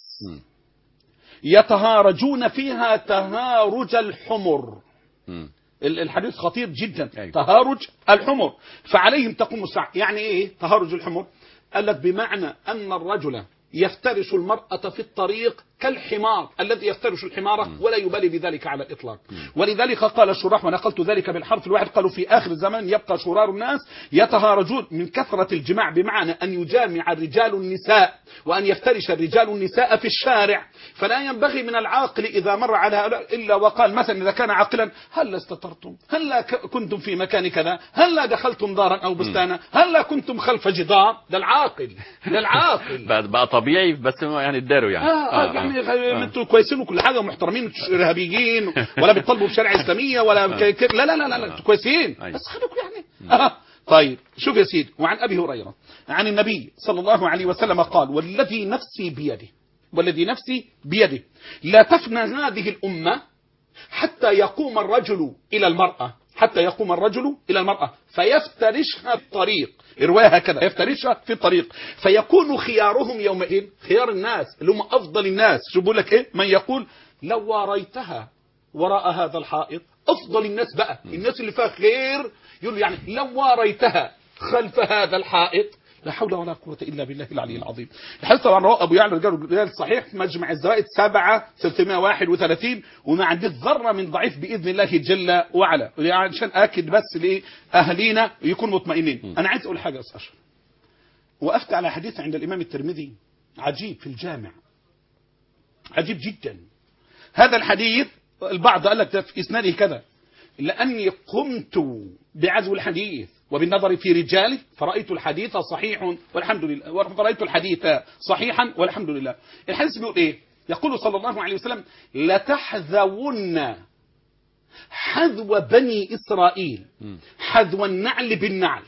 يتهارجون فيها تهارج الحمر. الحديث خطير جدا. أيوة. تهارج الحمر فعليهم تقوم الساعة. يعني ايه تهارج الحمر؟ قال لك بمعنى ان الرجل يفترش المرأة في الطريق كالحمار الذي يفترش الحمارة ولا يبالي بذلك على الإطلاق. ولذلك قال الشراح ونقلت ذلك بالحرف الواحد قالوا في آخر الزمان يبقى شرار الناس يتهارجون من كثرة الجماع بمعنى أن يجامع الرجال النساء وأن يفترش الرجال النساء في الشارع. فلا ينبغي من العاقل إذا مر على هؤلاء إلا وقال مثلا إذا كان عاقلا هل استترتم، هل كنتم في مكان كذا، هل دخلتم دارا أو بستانا، هل كنتم خلف جدار. ده العاقل ده العاقل بقى طبيعي بس يعني الداروا يعني آه آه يعني آه. انتوا كويسين وكل حاجه محترمين، مش ارهابيين ولا بيطالبوا بشريعه اسلاميه ولا لا لا لا لا, لا. انتوا كويسين بس خليكم يعني آه. طيب شوف يا سيدي. وعن ابي هريره عن النبي صلى الله عليه وسلم قال والذي نفسي بيده والذي نفسي بيده لا تفنى هذه الامه حتى يقوم الرجل الى المراه حتى يقوم الرجل إلى المرأة فيفترشها في الطريق. رواية هكذا يفترشها في الطريق فيكون خيارهم يومئذ خيار الناس اللي هم أفضل الناس. شو بقول لك إيه من يقول لو واريتها وراء هذا الحائط. أفضل الناس بقى الناس اللي فيها خير يقول يعني لو واريتها خلف هذا الحائط. لا حول ولا قوة إلا بالله العلي العظيم. الحديث طبعا رواه أبو يعلى رجال صحيح مجمع الزوائد سبعة ستمائة وواحد وثلاثين وما عندي ذرة من ضعيف بإذن الله جل وعلا عشان أكد بس لأهلينا يكونوا مطمئنين. أنا عايز أقول حاجة أصلا. وقفت على حديث عند الإمام الترمذي عجيب في الجامع عجيب جدا. هذا الحديث البعض قال لك في إسناده كذا لأني قمت بعزو الحديث وبالنظر في رجاله فرأيت الحديث صحيح والحمد لله فرأيت الحديث صحيحا والحمد لله. الحديث بيقول ايه؟ يقول صلى الله عليه وسلم لتحذون حذو بني إسرائيل حذو النعل بالنعل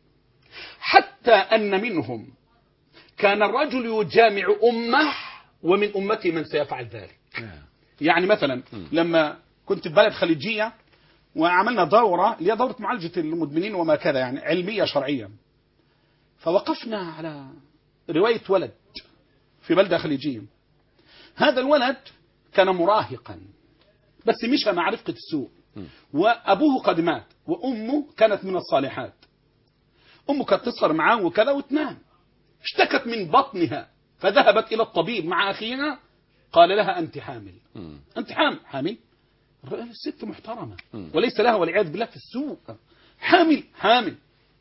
حتى أن منهم كان الرجل يجامع أمه ومن أمتي من سيفعل ذلك. يعني مثلا لما كنت في بلد خليجية وعملنا دورة اللي هي دورة معالجة المدمنين وما كذا يعني علمية شرعية فوقفنا على رواية ولد في بلدة خليجية. هذا الولد كان مراهقا بس مشى مع رفقة السوء وأبوه قد مات وأمه كانت من الصالحات. أمه كانت تسهر معاه وكذا وتنام اشتكت من بطنها فذهبت إلى الطبيب مع أخيها قال لها أنت حامل. أنت حامل حامل الست محترمة وليس لها والعياذ بالله في السوء حامل حامل.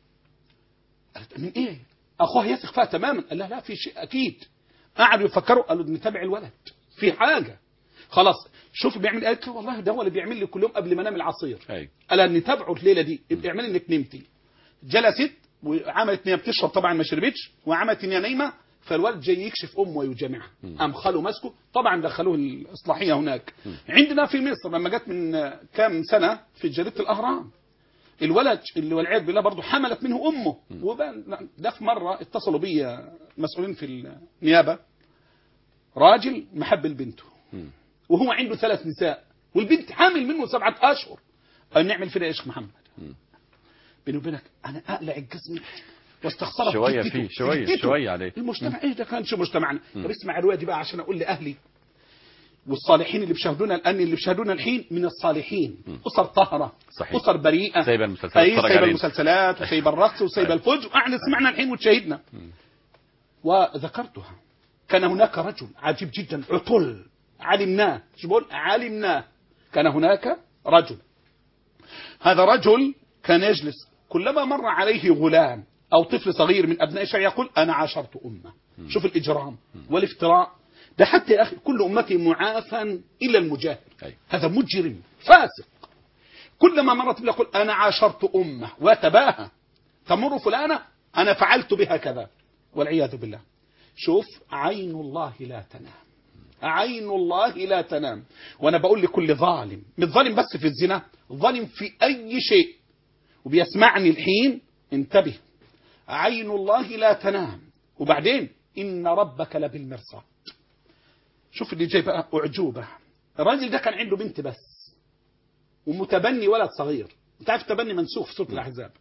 قالت من ايه؟ اخوها يثق فيها تماما. قال لها لا في شيء اكيد. قعدوا يفكروا قالوا نتابع الولد في حاجة خلاص. شوف بيعمل قالت له والله ده هو اللي بيعمل لي كل يوم قبل ما انام العصير. قال نتابعه الليلة دي اعملي انك نمتي. جلست وعملت ان هي بتشرب، طبعا ما شربتش، وعملت ان هي نايمه، فالولد جاي يكشف امه ويجامعها. قام خاله مسكه، طبعا دخلوه الاصلاحيه هناك. عندنا في مصر لما جت من كام سنه في جريده الاهرام، الولد اللي والعياذ بالله برضه حملت منه امه. ده في مره اتصلوا بي مسؤولين في النيابه، راجل محب لبنته وهو عنده ثلاث نساء والبنت حامل منه سبعه اشهر. قال نعمل فيها يا شيخ محمد؟ بيني وبينك انا اقلع الجسم واستخسرها شويه فيه شويه شويه عليه. المجتمع ايه ده؟ كانش مجتمعنا. طب اسمع الروايه دي بقى عشان اقول لاهلي والصالحين اللي بيشاهدونا الان، اللي بيشاهدونا الحين من الصالحين، اسر طاهره، صحيح. اسر بريئه، سايبه المسلسلات، اي سايبه المسلسلات وسايبه الرقص وسايبه الفجر، واحنا سمعنا الحين وتشاهدنا. وذكرتها، كان هناك رجل عجيب جدا عطل علمناه، شو بقول علمناه، كان هناك رجل، هذا رجل كان يجلس كلما مر عليه غلام او طفل صغير من ابناء الشرع يقول انا عاشرت امه. شوف الاجرام والافتراء ده. حتى يا اخي كل امتي معافى الا المجاهر. أي. هذا مجرم فاسق، كلما مرت به يقول انا عاشرت امه وتباهى، تمر فلانه انا فعلت بها كذا والعياذ بالله. شوف عين الله لا تنام، عين الله لا تنام. وانا بقول لكل ظالم، مش ظالم بس في الزنا، ظالم في اي شيء وبيسمعني الحين، انتبه، عين الله لا تنام. وبعدين ان ربك لبالمرصاد. شوف اللي جاي بقى اعجوبه، الراجل ده كان عنده بنت بس ومتبني ولد صغير. انت عارف التبني منسوخ في سوره الاحزاب.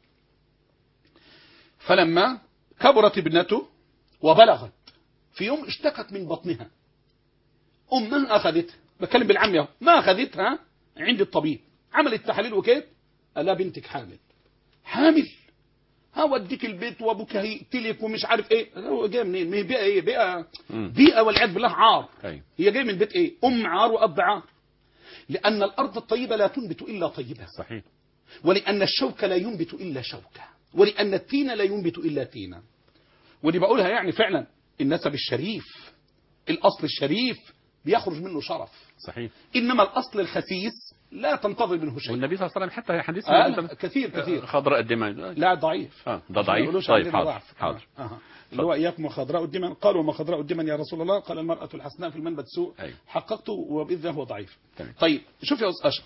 فلما كبرت ابنته وبلغت، في يوم اشتكت من بطنها، امها اخذتها، بتكلم بالعاميه، ما اخذتها عند الطبيب، عملت تحاليل وكيف، الا بنتك حامل. حامل؟ هوديك البيت وابوك هيقتلك ومش عارف ايه. هو جاي منين؟ ما هي بيئه ايه؟ بيئه بيئه والعياذ بالله عار. أي. هي جايه من بيت ايه؟ ام عار واب عار. لان الارض الطيبه لا تنبت الا طيبه. صحيح. ولان الشوك لا ينبت الا شوكه، ولان التين لا ينبت الا تينا. ودي بقولها يعني فعلا النسب الشريف، الاصل الشريف بيخرج منه شرف. صحيح. انما الاصل الخسيس لا تنتظر منه شيء. والنبي صلى الله عليه وسلم حتى حديث آه كثير كثير خضراء الدماء لا ضعيف. اه ده ضعيف. طيب حاضر حاضر. آه. اللي هو اياكم وخضراء الدماء. قالوا وما خضراء الدماء يا رسول الله؟ قال المرأة الحسناء في المنبت سوء. أيوه. حققته وبإذنه هو ضعيف. تمام. طيب شوف يا أستاذ أشرف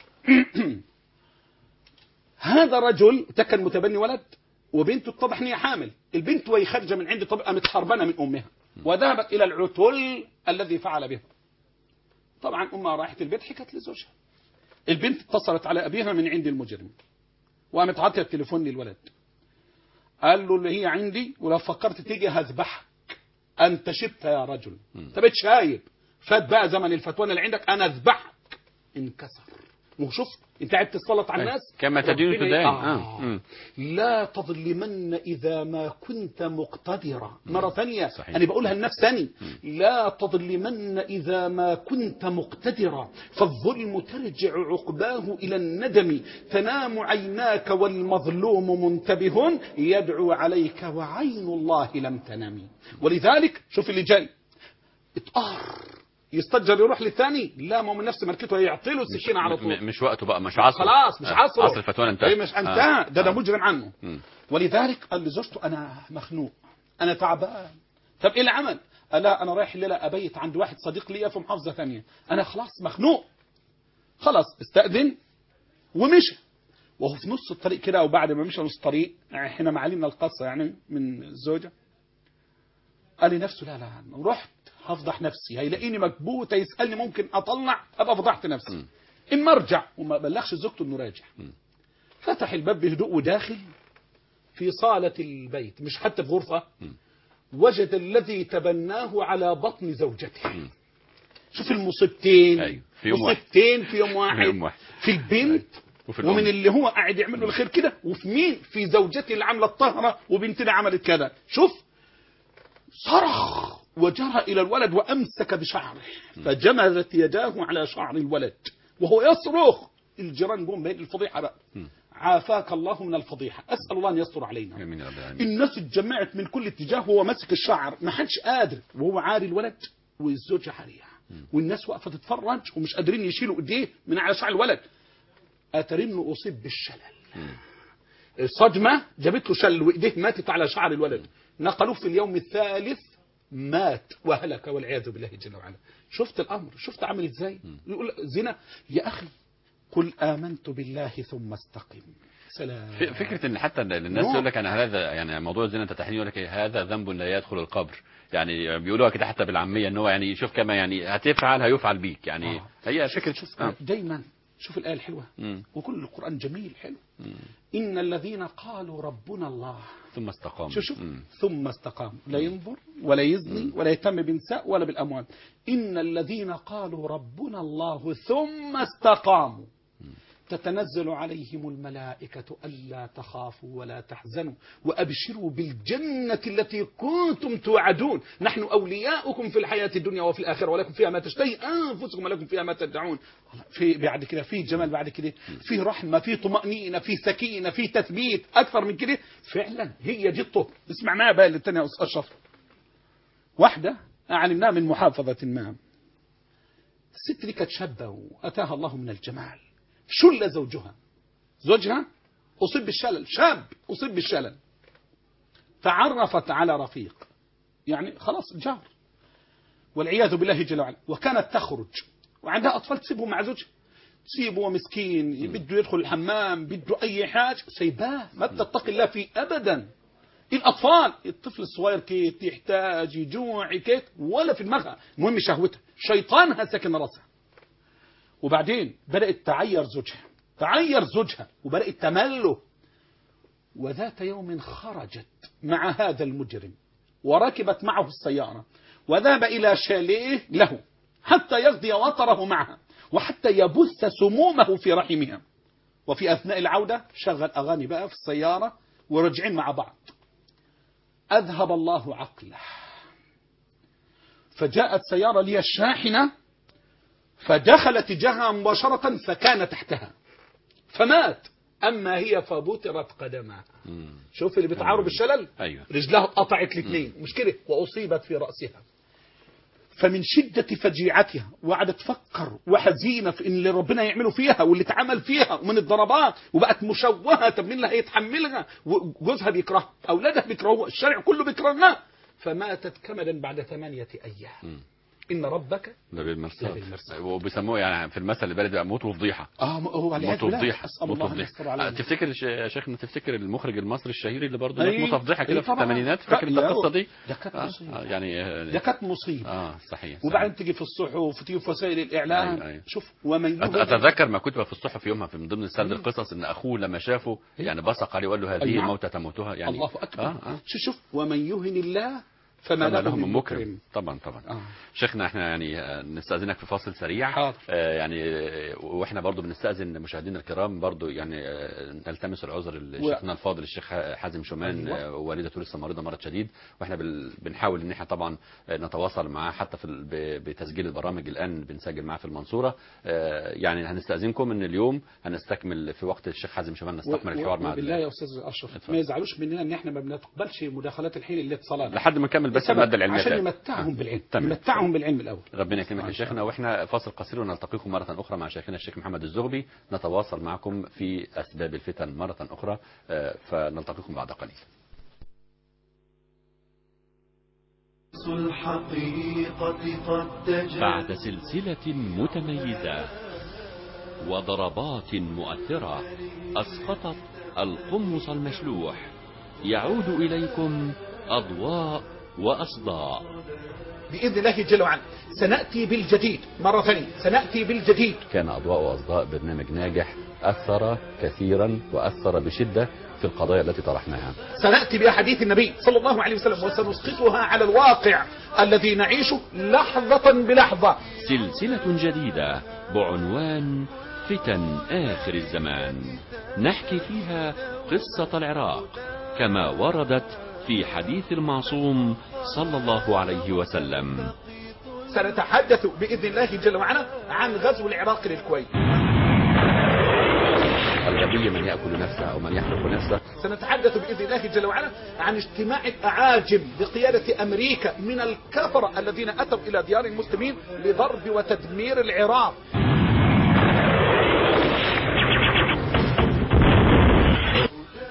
هذا رجل تكن متبني ولد وبنته اتضح ان هي حامل. البنت وهي خارجه من عند طبقه متحربنه من امها وذهبت الى العتل الذي فعل بها. طبعا امها راحت البيت حكت لزوجها. البنت اتصلت على ابيها من عند المجرم وقامت عطت التليفون للولد، قال له اللي هي عندي ولو فكرت تيجي هذبحك، انت شبت يا رجل، انت بقيت شايب، فات بقى زمن الفتوى اللي عندك، انا اذبحك. انكسر. وشوف انت قاعد تسلط على الناس كما تدين تدين. آه. آه. لا تظلمن اذا ما كنت مقتدرا. مره ثانيه انا بقولها لنفسي ثاني، لا تظلمن اذا ما كنت مقتدرا، فالظلم ترجع عقباه الى الندم، تنام عيناك والمظلوم منتبه يدعو عليك وعين الله لم تنم. ولذلك شوف اللي جاي، اتقار يستجر يروح للثاني، لا ما هو من نفس ماركته يعطي له السكينه على طول. مش وقته بقى، مش عصره، خلاص مش عصره، عصر الفتوى انتهى. اي مش انتهى. آه. ده ده مجرم عنه. م. ولذلك قال لزوجته انا مخنوق، انا تعبان. طب ايه العمل؟ لا انا رايح الليله ابيت عند واحد صديق لي في محافظه ثانيه، انا خلاص مخنوق. خلاص استأذن ومشى. وهو في نص الطريق كده او بعد ما مشى نص الطريق، احنا معلمنا القصه يعني من الزوجه، قال لنفسه لا لا رحت هفضح نفسي، هيلاقيني مكبوت، هيسألني ممكن أطلع أبقى فضحت نفسي. م. إما أرجع وما بلغش زوجته إنه راجع. م. فتح الباب بهدوء وداخل في صالة البيت، مش حتى في غرفة. م. وجد الذي تبناه على بطن زوجته. م. شوف المصيبتين. أيوه. في يوم مصيبتين واحد. في يوم واحد. في, يوم واحد. في البنت أيوه. ومن اللي هو قاعد يعمل له الخير كده، وفي مين؟ في زوجتي اللي عامله الطهرة وبنتنا عملت كذا. شوف صرخ وجرى إلى الولد وأمسك بشعره فجمدت يداه على شعر الولد وهو يصرخ. الجيران قوم بين الفضيحة بقى. عافاك الله من الفضيحة، أسأل الله أن يستر علينا. الناس اتجمعت من كل اتجاه وهو ماسك الشعر، ما حدش قادر، وهو عاري الولد والزوجة عارية، والناس واقفة تتفرج ومش قادرين يشيلوا ايديه من على شعر الولد. أترنه أصيب بالشلل، صدمة جابت له شل وإيديه ماتت على شعر الولد، نقلوه في اليوم الثالث مات وهلك والعياذ بالله جل وعلا. شفت الأمر، شفت عمل إزاي؟ يقول زنا يا أخي، قل آمنت بالله ثم استقم. سلام. فكرة ان حتى الناس يقول لك انا هذا يعني موضوع الزنا انت تحديدا يقول لك هذا ذنب لا يدخل القبر، يعني بيقولوها كده حتى بالعامية ان هو يعني شوف كما يعني هتفعل هيفعل بيك يعني. آه. هي شوف فكرة شوف آه. دايما شوف الآية الحلوة، مم. وكل القرآن جميل حلو. مم. إن الذين قالوا ربنا الله ثم استقام. شوف شوف مم. ثم استقام، لا ينظر ولا يزني ولا يهتم بنساء ولا بالأموال. إن الذين قالوا ربنا الله ثم استقاموا تتنزل عليهم الملائكة ألا تخافوا ولا تحزنوا وأبشروا بالجنة التي كنتم توعدون نحن أولياؤكم في الحياة الدنيا وفي الآخرة ولكم فيها ما تشتهي أنفسكم ولكم فيها ما تدعون. في بعد كده في جمال، بعد كده في رحمة، في طمأنينة، في سكينة، في تثبيت أكثر من كده. فعلا هي دي الطب. اسمع معايا بقى للتانية يا أستاذ أشرف. واحدة علمناها من محافظة ما، الست دي كانت شابة وأتاها الله من الجمال، شل زوجها، زوجها أصيب بالشلل، شاب أصيب بالشلل، تعرفت على رفيق يعني خلاص جار والعياذ بالله جل وعلا، وكانت تخرج وعندها أطفال تسيبهم مع زوجها، تسيبه مسكين بده يدخل الحمام بده أي حاجة سيباه، ما بتتقي الله فيه أبدا. الأطفال الطفل الصغير كيت يحتاج يجوع كيت ولا في دماغها، المهم شهوتها شيطانها ساكن راسها. وبعدين بدأت تعير زوجها تعير زوجها وبدأت تمله. وذات يوم خرجت مع هذا المجرم وركبت معه السيارة وذهب إلى شاليه له حتى يقضي وطره معها وحتى يبث سمومه في رحمها. وفي أثناء العودة شغل أغاني بقى في السيارة ورجعين مع بعض. أذهب الله عقله، فجاءت سيارة لي الشاحنة فدخل تجاهها مباشرة فكان تحتها فمات. أما هي فبترت قدمها. شوف اللي بتعارض بالشلل، أيوة. رجلها قطعت الاثنين مشكلة، وأصيبت في رأسها. فمن شدة فجيعتها وقعدت تفكر وحزينة في إن اللي ربنا يعمله فيها واللي اتعمل فيها ومن الضربات، وبقت مشوهة. طب مين اللي هيتحملها؟ وجوزها بيكرهها، أولادها بيكرهوها، الشارع كله بيكرهها. فماتت كمدا بعد ثمانية أيام. إن ربك لبالمرصاد. وبيسموه يعني في المثل البلدي موت وفضيحة. اه هو موت وفضيحة. موت وفضيحة. تفتكر يا شيخنا تفتكر المخرج المصري الشهير اللي برضه أي. موت وفضيحة كده أي في الثمانينات، فاكر القصة دي؟ ده كانت مصيبة. آه يعني ده كانت مصيبة. اه صحيح. وبعدين تجي في الصحف وتجي في وسائل الإعلام. أي أي. شوف ومن اتذكر ما كتب في الصحف يومها في من ضمن سرد القصص ان اخوه لما شافه يعني بصق عليه وقال له هذه أيوة. موتة تموتها يعني. الله أكبر. آه آه. شوف شوف ومن يهن الله فما له من مكرم. طبعا طبعا. آه. شيخنا احنا يعني نستأذنك في فاصل سريع. حاضر. آه يعني واحنا برضو بنستأذن مشاهدينا الكرام برضو يعني آه نلتمس العذر لشيخنا و... الفاضل الشيخ حازم شومان. أيوة. آه والدته لسه مريضه مرض شديد، واحنا بال... بنحاول ان احنا طبعا نتواصل معاه حتى في ال... ب... بتسجيل البرامج. الان بنسجل معاه في المنصوره. آه يعني هنستأذنكم ان اليوم هنستكمل في وقت الشيخ حازم شومان نستكمل و... الحوار مع بالله يا استاذ اشرف ما يزعلوش مننا ان احنا ما بنقبلش مداخلات الحين اللي اتصالات لحد ما نكمل بس الماده العلميه عشان نمتعهم آه. بالعلم نمتعهم بالعلم الاول. ربنا يكرمك يا شيخنا. واحنا فاصل قصير ونلتقيكم مره اخرى مع شيخنا الشيخ محمد الزغبي نتواصل معكم في اسباب الفتن مره اخرى. فنلتقيكم بعد قليل. بعد سلسلة متميزة وضربات مؤثرة أسقطت القمص المشلوح، يعود إليكم أضواء وأصداء بإذن الله جل وعلا. سنأتي بالجديد مرة ثانية، سنأتي بالجديد. كان أضواء وأصداء برنامج ناجح أثر كثيرا وأثر بشدة في القضايا التي طرحناها. سنأتي بأحاديث النبي صلى الله عليه وسلم وسنسقطها على الواقع الذي نعيشه لحظة بلحظة. سلسلة جديدة بعنوان فتن آخر الزمان، نحكي فيها قصة العراق كما وردت في حديث المعصوم صلى الله عليه وسلم. سنتحدث بإذن الله جل وعلا عن غزو العراق للكويت. الغبي من يأكل نفسه أو من يحرق نفسه. سنتحدث بإذن الله جل وعلا عن اجتماع الأعاجم بقيادة أمريكا من الكفرة الذين أتوا إلى ديار المسلمين لضرب وتدمير العراق.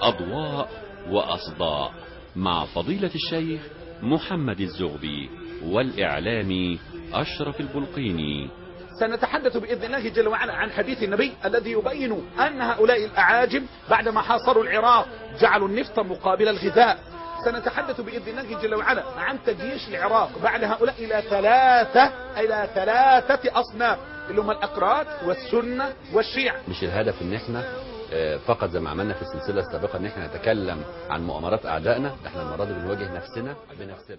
أضواء وأصداء مع فضيلة الشيخ محمد الزغبي والإعلامي أشرف البلقيني. سنتحدث بإذن الله جل وعلا عن حديث النبي الذي يبين أن هؤلاء الأعاجم بعدما حاصروا العراق جعلوا النفط مقابل الغذاء. سنتحدث بإذن الله جل وعلا عن تجيش العراق بعد هؤلاء إلى ثلاثة إلى ثلاثة أصناف اللي هم الأكراد والسنة والشيعة. مش الهدف ان احنا فقط زي ما عملنا في السلسله السابقه ان احنا نتكلم عن مؤامرات اعدائنا، احنا المره دي بنواجه نفسنا بنفسنا.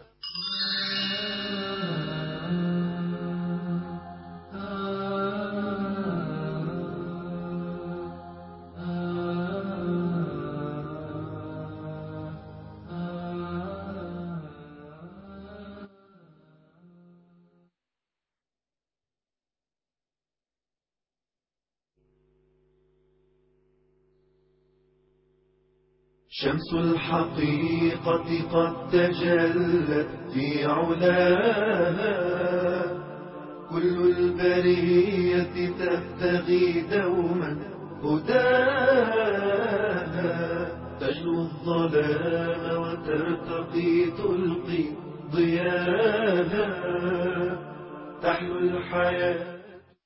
شمس الحقيقة قد تجلت في علاها، كل البرية تبتغي دوما هداها، تجلو الظلام وترتقي تلقي ضياها، تحلو الحياة.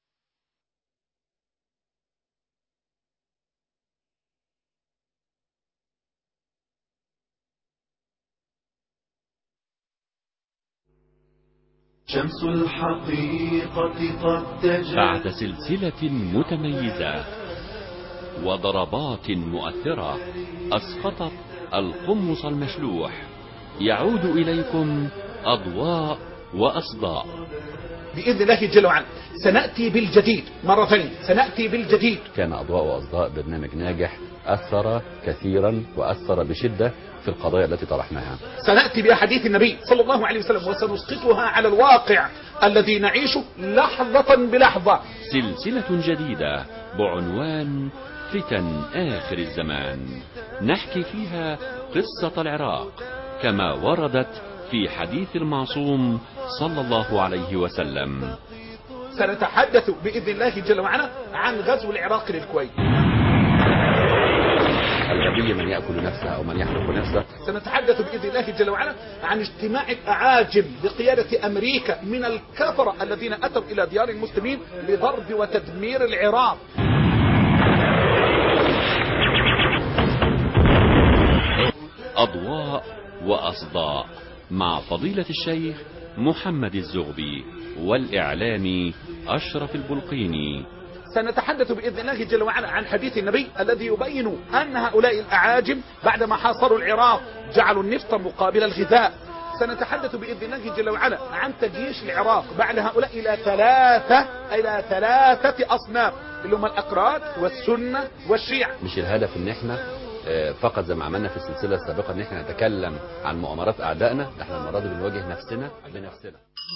شمس الحقيقة قد تجلت. بعد سلسلة متميزة وضربات مؤثرة أسقطت القمص المشلوح، يعود إليكم أضواء وأصداء. بإذن الله جل وعلا سنأتي بالجديد مرة ثانية، سنأتي بالجديد. كان أضواء وأصداء برنامج ناجح، أثر كثيرا وأثر بشدة في القضايا التي طرحناها. سنأتي بأحاديث النبي صلى الله عليه وسلم وسنسقطها على الواقع الذي نعيشه لحظة بلحظة. سلسلة جديدة بعنوان فتن آخر الزمان، نحكي فيها قصة العراق كما وردت في حديث المعصوم صلى الله عليه وسلم. سنتحدث بإذن الله جل وعلا عن غزو العراق للكويت. الغبي من يأكل نفسه أو من يحرق نفسه. سنتحدث بإذن الله جل وعلا عن اجتماع الأعاجم بقيادة أمريكا من الكفرة الذين أتوا إلى ديار المسلمين لضرب وتدمير العراق. أضواء وأصداء مع فضيلة الشيخ محمد الزغبي والإعلامي أشرف البلقيني. سنتحدث بإذن الله جل وعلا عن حديث النبي الذي يبين أن هؤلاء الأعاجم بعدما حاصروا العراق جعلوا النفط مقابل الغذاء. سنتحدث بإذن الله جل وعلا عن تجيش العراق بعد هؤلاء إلى ثلاثة إلى ثلاثة أصناف اللي هم الأكراد والسنة والشيعة. مش الهدف ان احنا فقط زي ما عملنا في السلسله السابقه ان احنا نتكلم عن مؤامرات اعدائنا، احنا المره دي بنواجه نفسنا بنفسنا.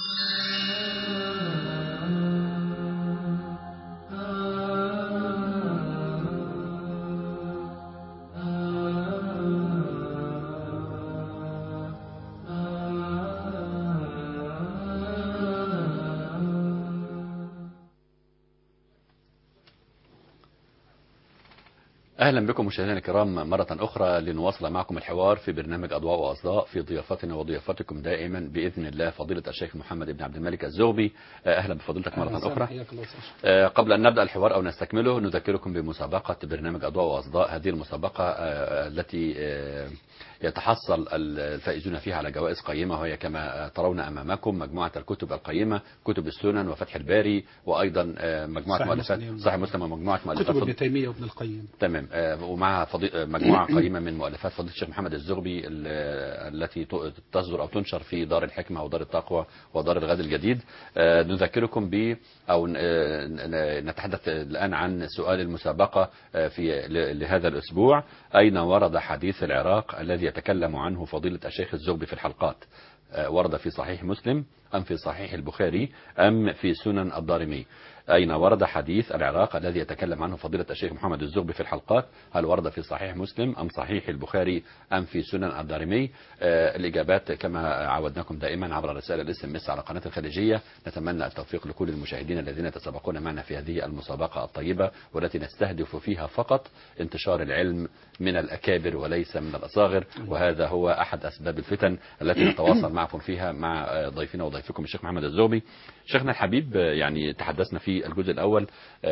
أهلا بكم مشاهدينا الكرام مرة أخرى لنواصل معكم الحوار في برنامج أضواء وأصداء في ضيافتنا وضيافتكم دائما بإذن الله فضيلة الشيخ محمد بن عبد الملك الزغبي. أهلا بفضيلتك مرة أخرى. قبل أن نبدأ الحوار أو نستكمله نذكركم بمسابقة برنامج أضواء وأصداء. هذه المسابقة التي يتحصل الفائزون فيها على جوائز قيمة، وهي كما ترون أمامكم مجموعة الكتب القيمة، كتب السنن وفتح الباري، وأيضا مجموعة مؤلفات صحيح مسلم ومجموعة مؤلفات كتب ابن تيمية وابن القيم. تمام. ومعها مجموعة قيمة من مؤلفات فضيلة الشيخ محمد الزغبي التي تصدر أو تنشر في دار الحكمة ودار التقوى ودار الغد الجديد. نذكركم ب أو نتحدث الآن عن سؤال المسابقة في لهذا الأسبوع: أين ورد حديث العراق الذي يتكلم عنه فضيلة الشيخ الزغبي في الحلقات؟ ورد في صحيح مسلم أم في صحيح البخاري أم في سنن الدارمي؟ أين ورد حديث العراق الذي يتكلم عنه فضيلة الشيخ محمد الزغبي في الحلقات؟ هل ورد في صحيح مسلم أم صحيح البخاري أم في سنن الدارمي؟ آه الإجابات كما عودناكم دائما عبر رسائل الاس ام اس على قناة الخليجية. نتمنى التوفيق لكل المشاهدين الذين يتسابقون معنا في هذه المسابقة الطيبة والتي نستهدف فيها فقط انتشار العلم من الأكابر وليس من الأصاغر، وهذا هو أحد أسباب الفتن التي نتواصل معكم فيها مع ضيفنا وضيفكم الشيخ محمد الزغبي. شيخنا الحبيب، يعني تحدثنا في الجزء الأول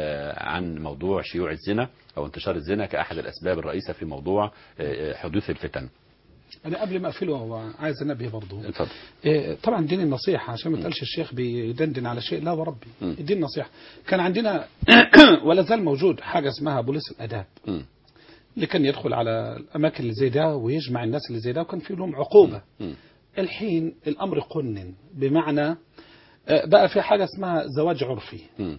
عن موضوع شيوع الزنا أو انتشار الزنا كأحد الأسباب الرئيسة في موضوع حدوث الفتن. أنا قبل ما أقفله عايز أنبه برضه. اتفضل. طبعا دين النصيحة عشان ما تقالش الشيخ بيدندن على شيء، لا وربي الدين النصيحة. كان عندنا ولا زال موجود حاجة اسمها بوليس الآداب م. اللي كان يدخل على الأماكن اللي زي ده ويجمع الناس اللي زي ده وكان في لهم عقوبة. م. م. الحين الأمر قنن، بمعنى بقى في حاجة اسمها زواج عرفي. م.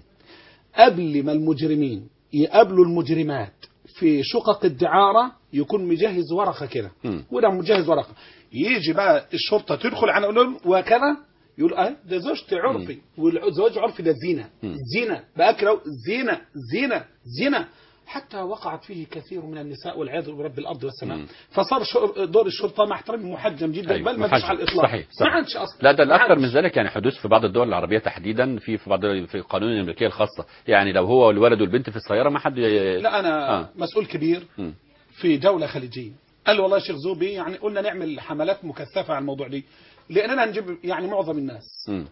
قبل ما المجرمين يقابلوا المجرمات في شقق الدعارة يكون مجهز ورقة كده، وده مجهز ورقة، يجي بقى الشرطة تدخل على قولهم وكذا يقول اه ده زوجتي عرفي، والزواج عرفي ده زنا زنا بقى كده زنا زنا زنا، حتى وقعت فيه كثير من النساء والعياذ برب الارض والسماء. مم. فصار دور الشرطه مع احترامي محجم جدا. أيوة. بل ما فيش على الاطلاق. صحيح. صحيح. ما عادش اصلا. لا ده الاكثر من ذلك، يعني حدوث في بعض الدول العربيه تحديدا في في بعض في القانون الامريكيه الخاصه، يعني لو هو الولد والبنت في السياره ما حد ي... لا انا آه. مسؤول كبير م. في دوله خليجيه قال له والله يا شيخ زوبي يعني قلنا نعمل حملات مكثفه على الموضوع دي لاننا نجيب يعني معظم الناس. م.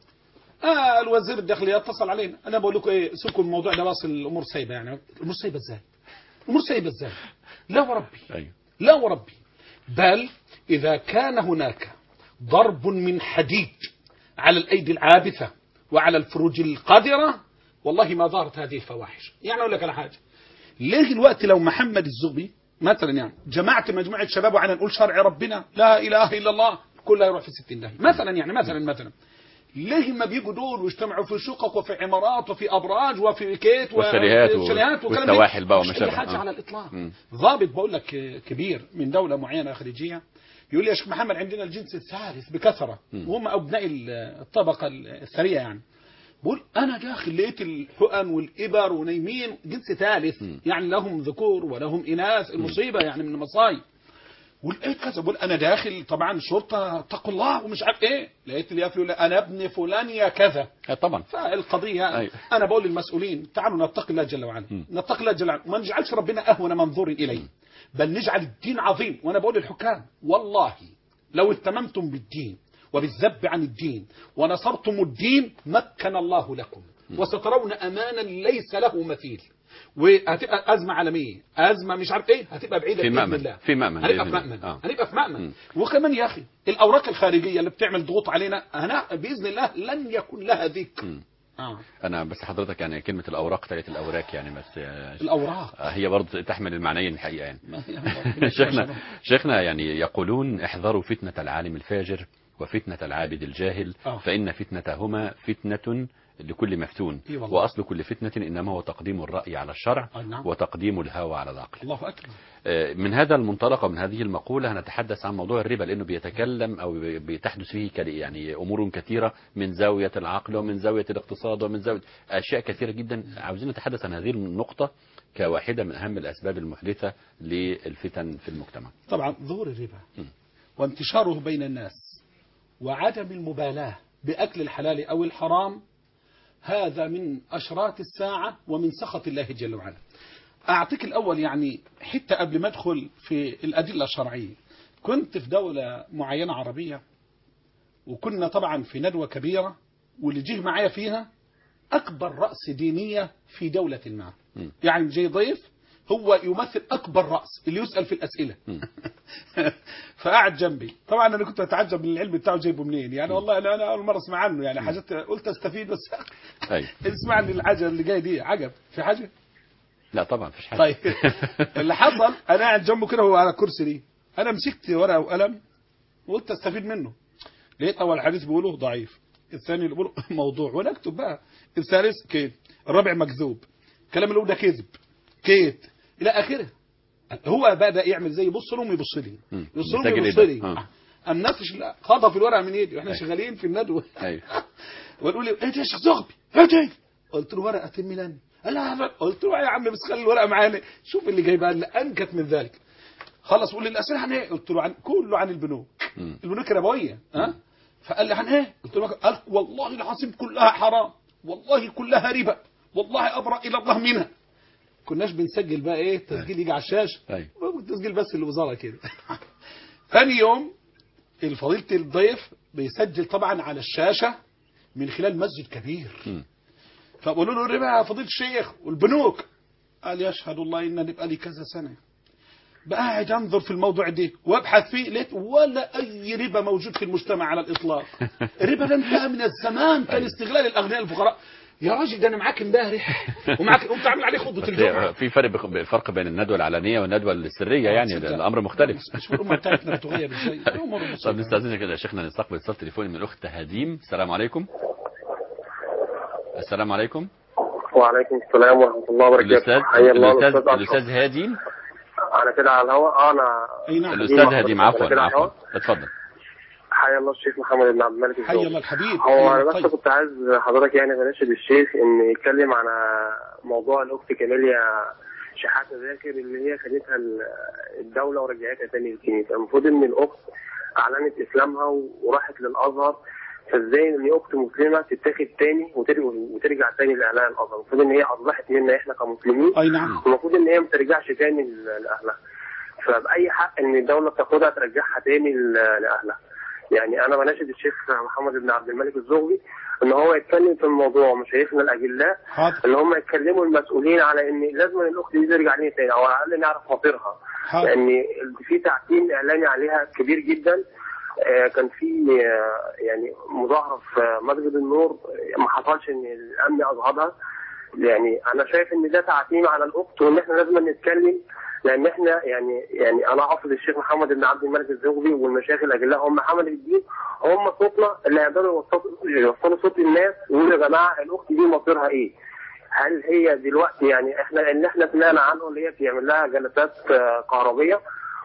آه الوزير الداخليه اتصل علينا، انا بقول لكم ايه سيبكم الموضوع ده، واصل الامور سايبه. يعني الامور سايبه ازاي؟ الامور سايبه ازاي؟ لا وربي. أيوه. لا وربي. بل اذا كان هناك ضرب من حديد على الايدي العابثه وعلى الفروج القادره والله ما ظهرت هذه الفواحش. يعني اقول لك على حاجه، ليه الوقت لو محمد الزغبي مثلا يعني جمعت مجموعه شباب وعنا نقول شرع ربنا لا اله الا الله كلها يروح في ستين داهيه مثلا، يعني مثلا مثلا ليه ما بيجوا دول ويجتمعوا في شقق وفي عمارات وفي ابراج وفي كيت وشاليهات والسواحل بقى وما شابه؟ حاجه آه. على الاطلاق. م. ضابط بقول لك كبير من دوله معينه خليجيه يقول لي يا شيخ محمد عندنا الجنس الثالث بكثره م. وهم ابناء الطبقه الثريه، يعني بقول انا داخل لقيت الحقن والابر ونايمين جنس ثالث م. يعني لهم ذكور ولهم اناث، المصيبه يعني من المصايب. ولقيت كذا، بقول انا داخل طبعا الشرطه اتقوا الله ومش عارف ايه، لقيت اللي يقول انا ابن فلان يا كذا. طبعا فالقضيه أيوه. انا بقول للمسؤولين تعالوا نتقي الله جل وعلا، نتقي الله جل وعلا وما نجعلش ربنا اهون منظور اليه، بل نجعل الدين عظيم. وانا بقول للحكام والله لو اهتممتم بالدين وبالذب عن الدين ونصرتم الدين مكن الله لكم وسترون امانا ليس له مثيل، وهتبقى أزمة عالمية، أزمة مش عارف إيه، هتبقى بعيدة في مأمن الله. في مأمن هنبقى في مأمن آه. هنبقى في مأمن. وكمان يا أخي الأوراق الخارجية اللي بتعمل ضغوط علينا أنا بإذن الله لن يكون لها ذكر. آه. أنا بس حضرتك يعني كلمة الأوراق تلت الأوراق يعني بس الأوراق هي برضه تحمل المعنيين الحقيقة يعني. شيخنا شيخنا يعني يقولون احذروا فتنة العالم الفاجر وفتنة العابد الجاهل آه. فإن فتنتهما فتنة لكل مفتون، وأصل كل فتنة إنما هو تقديم الرأي على الشرع نعم. وتقديم الهوى على العقل. الله أكبر. من هذا المنطلق ومن هذه المقولة هنتحدث عن موضوع الربا، لأنه بيتكلم أو بتحدث فيه يعني أمور كثيرة من زاوية العقل ومن زاوية الاقتصاد ومن زاوية أشياء كثيرة جدا. عاوزين نتحدث عن هذه النقطة كواحدة من أهم الأسباب المحدثة للفتن في المجتمع. طبعا ظهور الربا م. وانتشاره بين الناس وعدم المبالاة بأكل الحلال أو الحرام هذا من أشراط الساعة ومن سخط الله جل وعلا. أعطيك الأول يعني حتى قبل ما أدخل في الأدلة الشرعية، كنت في دولة معينة عربية وكنا طبعا في ندوة كبيرة، واللي جه معايا فيها أكبر رأس دينية في دولة ما، يعني جاي ضيف هو يمثل أكبر رأس اللي يسأل في الأسئلة. فقعد جنبي، طبعا أنا كنت أتعجب من العلم بتاعه جايبه منين، يعني والله أنا أنا أول مرة أسمع عنه، يعني حاجات قلت أستفيد بس اسمع لي الحاجة اللي جاي دي عجب في حاجة. لا طبعا فيش حاجة. طيب اللي حصل أنا قاعد جنبه كده هو على كرسي لي، أنا مسكت ورقة وقلم وقلت أستفيد منه، لقيت أول حديث بيقوله ضعيف، الثاني اللي بيقوله موضوع وأنا أكتب بقى، الثالث كيد، الرابع مكذوب، الكلام اللي هو ده كذب كيد إلى آخره. هو بدأ يعمل زي يبص لهم يبص لي يبص لهم يبص لي. الناس خطف الورقه من ايدي واحنا شغالين في الندوه. ايوه ويقول لي ايه يا شيخ زغبي ايه؟ قلت له ورقه ميلان. لا قلت له يا عم بس خلي الورقه معانا. شوف اللي جايبها لي انكت من ذلك. خلص بيقول لي الاسئله عن ايه؟ قلت له عن كله عن البنوك. م. البنوك الربويه ها. فقال لي عن ايه؟ قلت له قال والله العظيم كلها حرام، والله كلها ربا، والله ابرأ الى الله منها. كناش بنسجل بقى ايه تسجيل يجي على الشاشه، التسجيل بس الوزاره كده. ثاني يوم الفضيله الضيف بيسجل طبعا على الشاشه من خلال مسجد كبير. م. فقالوا له الربا يا فضيله الشيخ والبنوك. قال يشهد الله ان نبقى لي كذا سنه بقاعد انظر في الموضوع ده وابحث فيه، لقيت ولا اي ربا موجود في المجتمع على الاطلاق. الربا ده انتهى من الزمان، كان استغلال الاغنياء الفقراء. يا راجل ده انا معاك امبارح ومعاك قمت عامل عليه خطبه الجمعه. في فرق الفرق بين الندوه العلنيه والندوه السريه، يعني الامر مختلف. مش الامه بتاعتنا بتغير ازاي؟ طب نستاذنك كده يا شيخنا نستقبل اتصال تليفوني من الاخت هديم. السلام عليكم. السلام عليكم. وعليكم السلام ورحمه الله وبركاته. الاستاذ الاستاذ الاستاذ هادي. انا كده على الهواء. اه انا الاستاذ هادي عفوا عفوا اتفضل. حيا الله الشيخ محمد بن عبد الملك حيا الله الحبيب. هو انا بس طيب. كنت عايز حضرتك يعني بناشد الشيخ ان يتكلم عن موضوع الاخت كاميليا شحاته ذاكر اللي هي خدتها الدوله ورجعتها تاني للكنيسه. المفروض ان الاخت اعلنت اسلامها وراحت للازهر، فازاي ان اخت مسلمه تتاخد تاني وترجع تاني لاهلها الازهر؟ المفروض ان هي اصبحت منا احنا كمسلمين. اي نعم. المفروض ان هي ما ترجعش تاني لاهلها، فباي حق ان الدوله بتاخدها ترجعها تاني لاهلها. يعني انا بناشد الشيخ محمد بن عبد الملك الزغبي ان هو يتكلم في الموضوع، مشايخنا الاجلاء ان هم يتكلموا المسؤولين على ان لازم الاخت دي ترجع لنا تاني او على الاقل نعرف مصيرها، لان يعني في تعتيم اعلامي عليها كبير جدا. آه كان في آه يعني مظاهره في مسجد النور ما حصلش ان الامن اجهضها. يعني انا شايف ان ده تعتيم على الاخت وان احنا لازم نتكلم، لان احنا يعني يعني انا اقصد الشيخ محمد بن عبد الملك الزغبي والمشايخ الاجلاء هم حمل الدين، هم صوتنا اللي هيقدروا يوصلوا صوت الناس ويقولوا يا جماعه الاخت دي مصيرها ايه؟ هل هي دلوقتي يعني احنا اللي احنا سمعنا عنه اللي هي بيعمل لها جلسات كهربيه،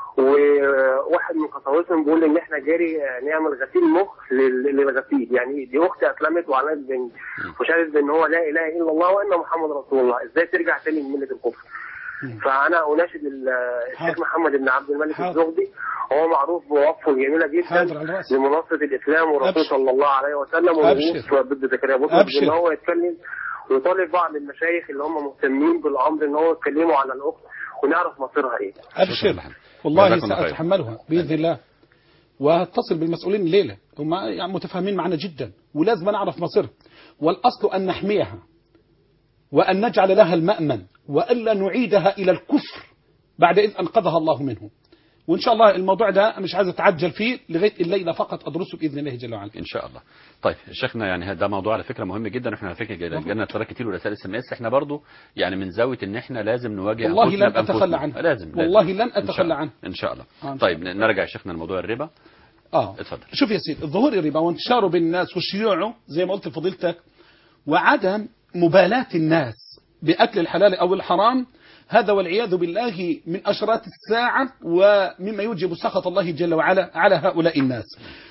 وواحد من خطواتهم بيقول ان احنا جاري نعمل غسيل مخ للغسيل. يعني دي اخت اسلمت واعلنت وشهدت بان هو لا اله الا الله وان محمد رسول الله، ازاي ترجع تاني من مله الكفر؟ فانا اناشد الشيخ محمد بن عبد الملك الزغبي، هو معروف بوقفه جميله جدا لمناصره الاسلام والرسول صلى الله عليه وسلم ووقوف ضد زكريا بطرس، ان هو يتكلم ويطالب بعض المشايخ اللي هم مهتمين بالامر ان هو يتكلموا على الاخت ونعرف مصيرها ايه. ابشر والله ساتحملها باذن الله، وهتصل بالمسؤولين الليله، هم يعني متفاهمين معنا جدا ولازم نعرف مصيرها، والاصل ان نحميها وأن نجعل لها المأمن وألا نعيدها إلى الكفر بعد إذ أنقذها الله منه. وإن شاء الله الموضوع ده مش عايز أتعجل فيه لغاية الليلة فقط أدرسه بإذن الله جل وعلا إن شاء الله. طيب شيخنا يعني ده موضوع على فكرة مهم جدا، احنا على فكرة جالنا اتصالات كتير ورسائل اس ام اس، احنا برضو يعني من زاوية ان احنا لازم نواجه والله لن أتخلى عنه لازم, لازم والله لن أتخلى عنه إن شاء الله. آه طيب نرجع يا شيخنا لموضوع الربا. اه اتفضل. شوف يا سيدي، ظهور الربا وانتشاره بين الناس وشيوعه زي ما قلت لفضيلتك، وعدم مبالاة الناس بأكل الحلال أو الحرام، هذا والعياذ بالله من أشراط الساعة ومما يوجب سخط الله جل وعلا على هؤلاء الناس.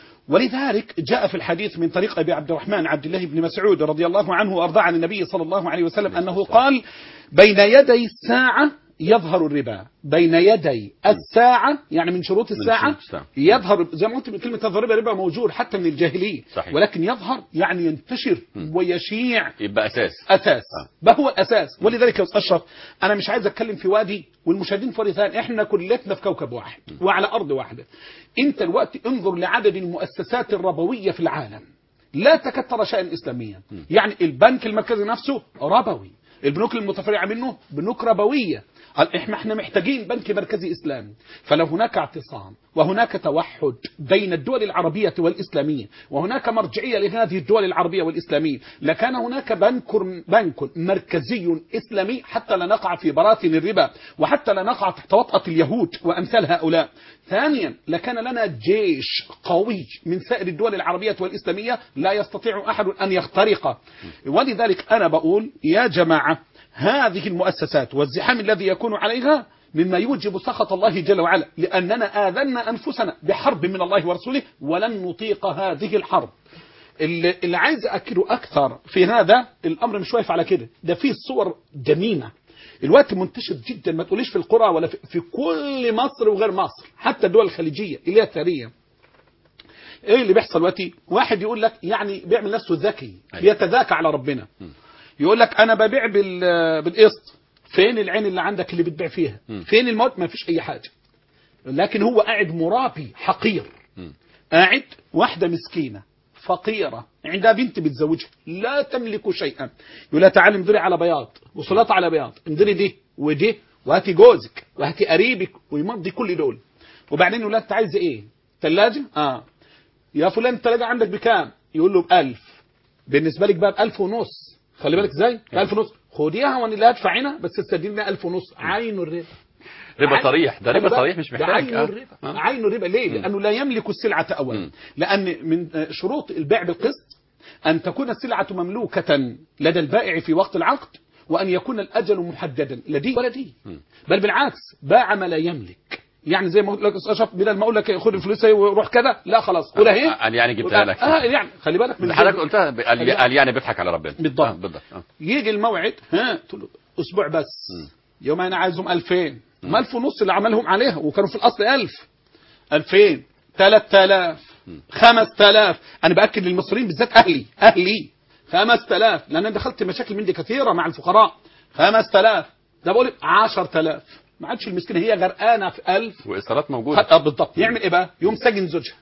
ولذلك جاء في الحديث من طريق أبي عبد الرحمن عبد الله بن مسعود رضي الله عنه وأرضاه عن النبي صلى الله عليه وسلم أنه قال: بين يدي الساعة يظهر الربا. بين يدي الساعة يعني من شروط الساعة يظهر، زي ما قلت من كلمة تظهر الربا ربا موجود حتى من الجاهلية، ولكن يظهر يعني ينتشر ويشيع، يبقى أساس أساس ما هو الأساس. ولذلك يا أستاذ أشرف أنا مش عايز أتكلم في وادي والمشاهدين في وادي ثاني، إحنا كلتنا في كوكب واحد وعلى أرض واحدة. أنت الوقت انظر لعدد المؤسسات الربوية في العالم لا تكاد ترى شيئا إسلاميا. يعني البنك المركزي نفسه ربوي، البنوك المتفرعة منه بنوك ربوية. احنا احنا محتاجين بنك مركزي اسلامي. فلو هناك اعتصام وهناك توحد بين الدول العربية والإسلامية وهناك مرجعية لهذه الدول العربية والإسلامية لكان هناك بنك بنك مركزي إسلامي حتى لا نقع في براثن الربا وحتى لا نقع تحت وطأة اليهود وأمثال هؤلاء. ثانيا لكان لنا جيش قوي من سائر الدول العربية والإسلامية لا يستطيع أحد أن يخترقه. ولذلك أنا بقول يا جماعة هذه المؤسسات والزحام الذي يكون عليها مما يوجب سخط الله جل وعلا، لأننا آذنا أنفسنا بحرب من الله ورسوله ولن نطيق هذه الحرب. اللي, اللي عايز أكده أكثر في هذا الأمر مش واقف على كده، ده فيه صور جميلة الوقت منتشر جدا، ما تقوليش في القرى ولا في, في كل مصر وغير مصر، حتى الدول الخليجية اللي هي الثرية. ايه اللي بيحصل دلوقتي؟ واحد يقول لك يعني بيعمل نفسه ذكي، بيتذاكى على ربنا، يقول لك انا ببيع بالقسط. فين العين اللي عندك اللي بتبيع فيها؟ فين الموت؟ ما فيش اي حاجة. لكن هو قاعد مرابي حقير، قاعد واحدة مسكينة فقيرة عندها بنت بتزوجها لا تملك شيئا، يقول لها تعالي امضري على بياض وصلات على بياض، امضري دي ودي وهاتي جوزك وهاتي قريبك، ويمضي كل دول. وبعدين يقول لها انت عايزه ايه؟ ثلاجه؟ اه. يا فلان الثلاجه عندك بكام؟ يقول له بألف. بالنسبه لك بقى بألف ونص. خلي بالك ازاي؟ بألف ونص. خديها وانا اللي هدفع هنا، بس تستديني ألف ونص. عين الربا. ربا صريح، ده ربا صريح مش محتاج. عين الربا، عين الربا. ليه؟ لانه لا يملك السلعه اولا، لان من شروط البيع بالقسط ان تكون السلعه مملوكه لدى البائع في وقت العقد، وان يكون الاجل محددا لدي ولا دي. بل بالعكس، باع ما لا يملك. يعني زي ما اقول لك اشرف، بدل ما اقول لك خد الفلوس وروح كذا، لا خلاص قولها اهي. قال يعني جبتها لك. اه يعني خلي بالك من حضرتك قلتها، قال يعني بيضحك على ربنا. بالضبط. آه بالضبط. آه. يجي الموعد، ها تقول له اسبوع بس. م. يوم انا عايزهم ألفين، ما ألف ونص اللي عملهم عليها، وكانوا في الاصل ألف، ألفين، ثلاثة آلاف، خمسة آلاف. انا باكد للمصريين بالذات اهلي اهلي خمسة آلاف، لان انا دخلت مشاكل من دي كثيره مع الفقراء. خمسة آلاف ده بقول عشرة آلاف، ما عادش المسكينه هي غرقانه في ألف واصرارات موجوده. اه بالضبط. يعمل ايه بقى؟ يوم سجن زوجها.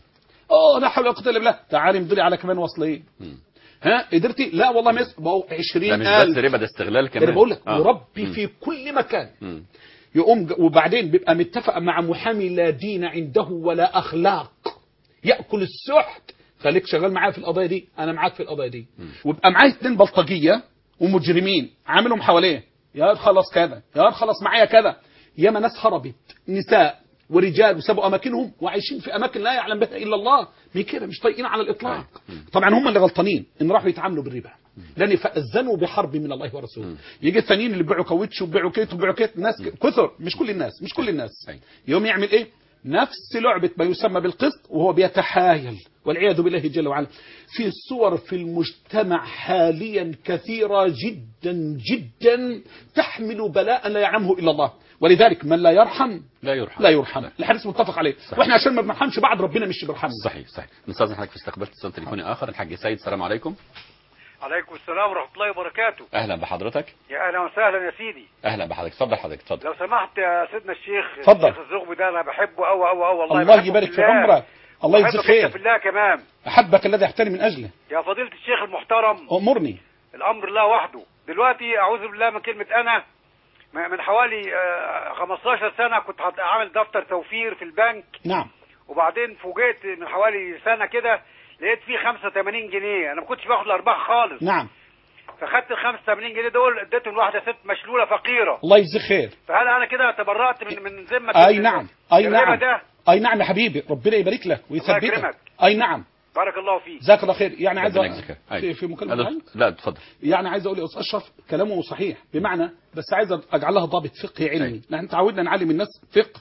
اه لا حول ولا قوه الا بالله، تعالي امضي على كمان وصلين. ها قدرتي؟ لا والله مس بقوا عشرين ألف. ده مش بس ربا، ده استغلال كمان. انا بقول لك آه. وربي في كل مكان. م. يقوم وبعدين بيبقى متفق مع محامي لا دين عنده ولا اخلاق، ياكل السحت. خليك شغال معايا في القضايا دي، انا معاك في القضايا دي. ويبقى معايا اثنين بلطجيه ومجرمين عاملهم حواليه، يا خلص كذا، يا خلص معايا كذا. ياما ناس هربت، نساء ورجال، وسابوا اماكنهم وعايشين في اماكن لا يعلم بها الا الله، من كده مش طايقين على الاطلاق. طبعا هم اللي غلطانين ان راحوا يتعاملوا بالربا، لان فاذنوا بحرب من الله ورسوله. يجي الثانيين اللي بيبيعوا كاوتش وبيبيعوا كيت وبيبيعوا كيت، ناس كثر، مش كل الناس مش كل الناس يوم يعمل ايه؟ نفس لعبه ما يسمى بالقسط، وهو بيتحايل والعياذ بالله جل وعلا. في صور في المجتمع حاليا كثيره جدا جدا تحمل بلاء لا يعلمه الا الله، ولذلك من لا يرحم لا يرحم لا يرحم. الحديث متفق عليه. صحيح. واحنا عشان ما بنرحمش بعض ربنا مش بيرحمنا. صحيح صحيح. نستاذن حضرتك في استقبال اتصال تليفوني اخر. الحاج سيد، السلام عليكم. عليكم السلام ورحمه الله وبركاته. اهلا بحضرتك. يا اهلا وسهلا يا سيدي. اهلا بحضرتك، اتفضل حضرتك اتفضل. لو سمحت يا سيدنا الشيخ، اتفضل. الشيخ الزغبي ده انا بحبه قوي قوي قوي والله. الله يبارك في عمرك، الله يجزيك خير. في الله كمان. احبك الذي احترم من اجله. يا فضيله الشيخ المحترم، امرني. الامر الله وحده. دلوقتي اعوذ بالله من كلمه انا، من حوالي خمستاشر سنه كنت عامل دفتر توفير في البنك. نعم. وبعدين فوجئت من حوالي سنه كده لقيت فيه خمسة وثمانين جنيه، انا ما كنتش باخد الارباح خالص. نعم. فخدت ال خمسة وثمانين جنيه دول اديتهم لواحده ست مشلوله فقيره. الله يجزيك خير. فهل انا كده تبرأت من من ذمه؟ اي نعم اي نعم ده. اي نعم يا حبيبي، ربنا يبارك لك ويثبتك. اي نعم. بارك الله فيك. جزاك الله خير. يعني عايز في, في مكالمه. لا اتفضل. يعني عايز اقول يا استاذ اشرف كلامه صحيح، بمعنى بس عايز اجعل لها ضابط فقهي علمي. نحن تعودنا نعلم الناس فقه.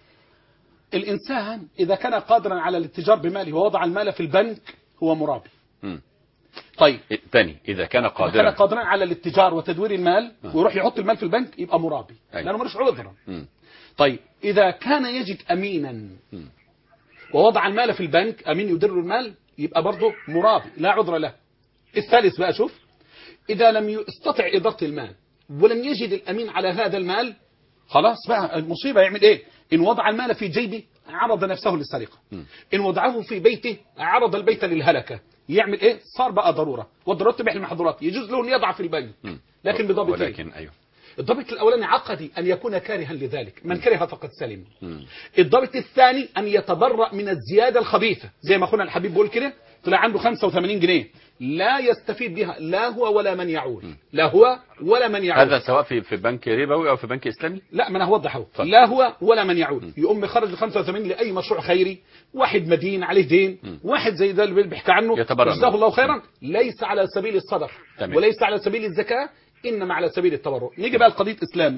الانسان اذا كان قادرا على الاتجار بماله ووضع المال في البنك هو مرابي. م. طيب ثاني، اذا كان قادرا كان قادرا على الاتجار وتدوير المال أه. ويروح يحط المال في البنك يبقى مرابي، لانه ملوش عذرا. طيب اذا كان يجد امينا م. ووضع المال في البنك، امين يدر المال، يبقى برضه مرابي لا عذر له. الثالث بقى شوف، اذا لم يستطع اداره المال ولم يجد الامين على هذا المال، خلاص بقى المصيبه. يعمل ايه؟ ان وضع المال في جيبه عرض نفسه للسرقه، ان وضعه في بيته عرض البيت للهلكه. يعمل ايه؟ صار بقى ضروره، والضرورات تبيح المحظورات. يجوز له ان يضع في البنك، لكن بضابط. ولكن ايوه الضابط الاولاني عقدي، ان يكون كارها لذلك، من كره فقد سلم. الضابط الثاني ان يتبرأ من الزياده الخبيثه، زي ما اخونا الحبيب بيقول كده، طلع عنده خمسة وثمانين جنيه لا يستفيد بها لا هو ولا من يعول، لا هو ولا من يعول. هذا سواء في في بنك ربوي او في بنك اسلامي؟ لا ما انا هوضحه. لا هو ولا من يعول. يقوم خرج ال خمسة وثمانين لاي مشروع خيري، واحد مدين عليه دين، م. واحد زي ده اللي بيحكي عنه جزاه الله خيرا، ليس على سبيل الصدقه وليس على سبيل الزكاه، انما على سبيل التبرع. نيجي بقى لقضيه اسلامي.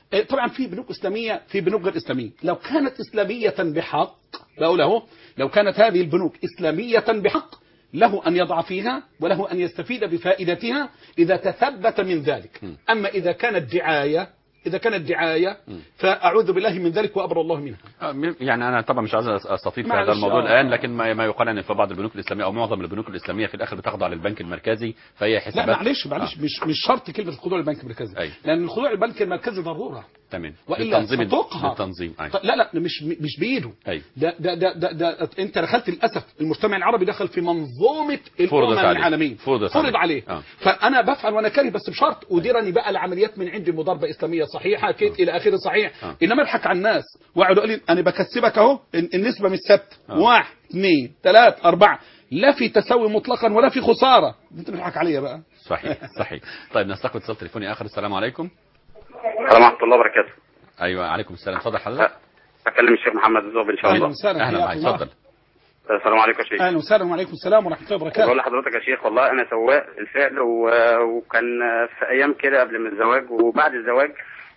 طبعا في بنوك إسلامية في بنوك غير إسلامية. لو كانت إسلامية بحق، بقول له لو كانت هذه البنوك إسلامية بحق له أن يضع فيها وله أن يستفيد بفائدتها إذا تثبت من ذلك. أما إذا كانت دعاية إذا كانت دعاية فأعوذ بالله من ذلك وأبر الله منها. يعني أنا طبعا مش عايز أستطيل في هذا الموضوع الآن، لكن ما ما يقال أن في بعض البنوك الإسلامية أو معظم البنوك الإسلامية في الآخر بتخضع للبنك المركزي، فهي حسابات. لا معلش معلش آه. مش مش شرط كلمة الخضوع للبنك المركزي، أي. لأن الخضوع للبنك المركزي ضرورة. تمام. وإلا ستقهر بالتنظيم. لا لا مش مش بإيده. ده ده ده, ده, ده أنت دخلت للأسف المجتمع العربي دخل في منظومة الأمم العالمية، فرض عليه. آه. فأنا بفعل وأنا كاره بس بشرط أديرني بقى العمليات من عندي مضاربة إسلامية صحيحة كيف آه. إلى آخره صحيح. آه. إنما اضحك على الناس وقعدوا قال لي أنا بكسبك أهو النسبة مش ثابتة آه. واحد اثنين ثلاث أربعة، لا في تساوي مطلقا ولا في خسارة. أنت بتضحك عليا بقى. صحيح صحيح. طيب نستقبل اتصال تليفوني آخر. السلام عليكم. السلام ورحمة الله وبركاته. ايوه عليكم السلام. اتفضل حضرتك. اكلم الشيخ محمد الزغبي ان شاء الله. اهلا معك. اتفضل. السلام عليكم يا شيخ. اهلا وسهلا وعليكم السلام ورحمه الله وبركاته. بقول لحضرتك يا شيخ والله انا سواق بالفعل و... وكان في ايام كده قبل من الزواج وبعد الزواج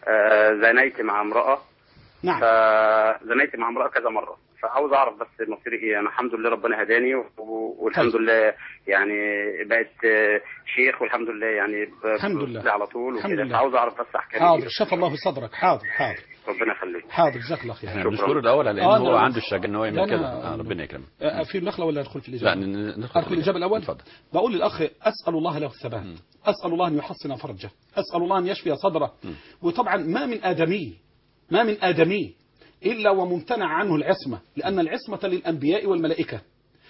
زنيت مع امراه. نعم. فزنيت مع امراه كذا مره، فعاوز اعرف بس مصيري ايه. انا الحمد لله ربنا هداني و... والحمد لله يعني بقت شيخ والحمد لله يعني الحمد لله على طول وكده. فعاوز اعرف بس احكام. حاضر شفى الله في صدرك. حاضر حاضر ربنا يخليك. حاضر جزاك الله خير. احنا بنشكره الاول لان آه هو عنده الشجاعه ان هو يعمل كده. آه ربنا يكرمه. آه في النخله ولا ندخل في الاجابه؟ لا ندخل في الاجابه الاول. اتفضل. بقول للاخ اسال الله له الثبات، اسال الله ان يحصن فرجه، اسال الله ان يشفي صدره. م. وطبعا ما من ادمي ما من ادمي الا وممتنع عنه العصمه، لان العصمه للانبياء والملائكه،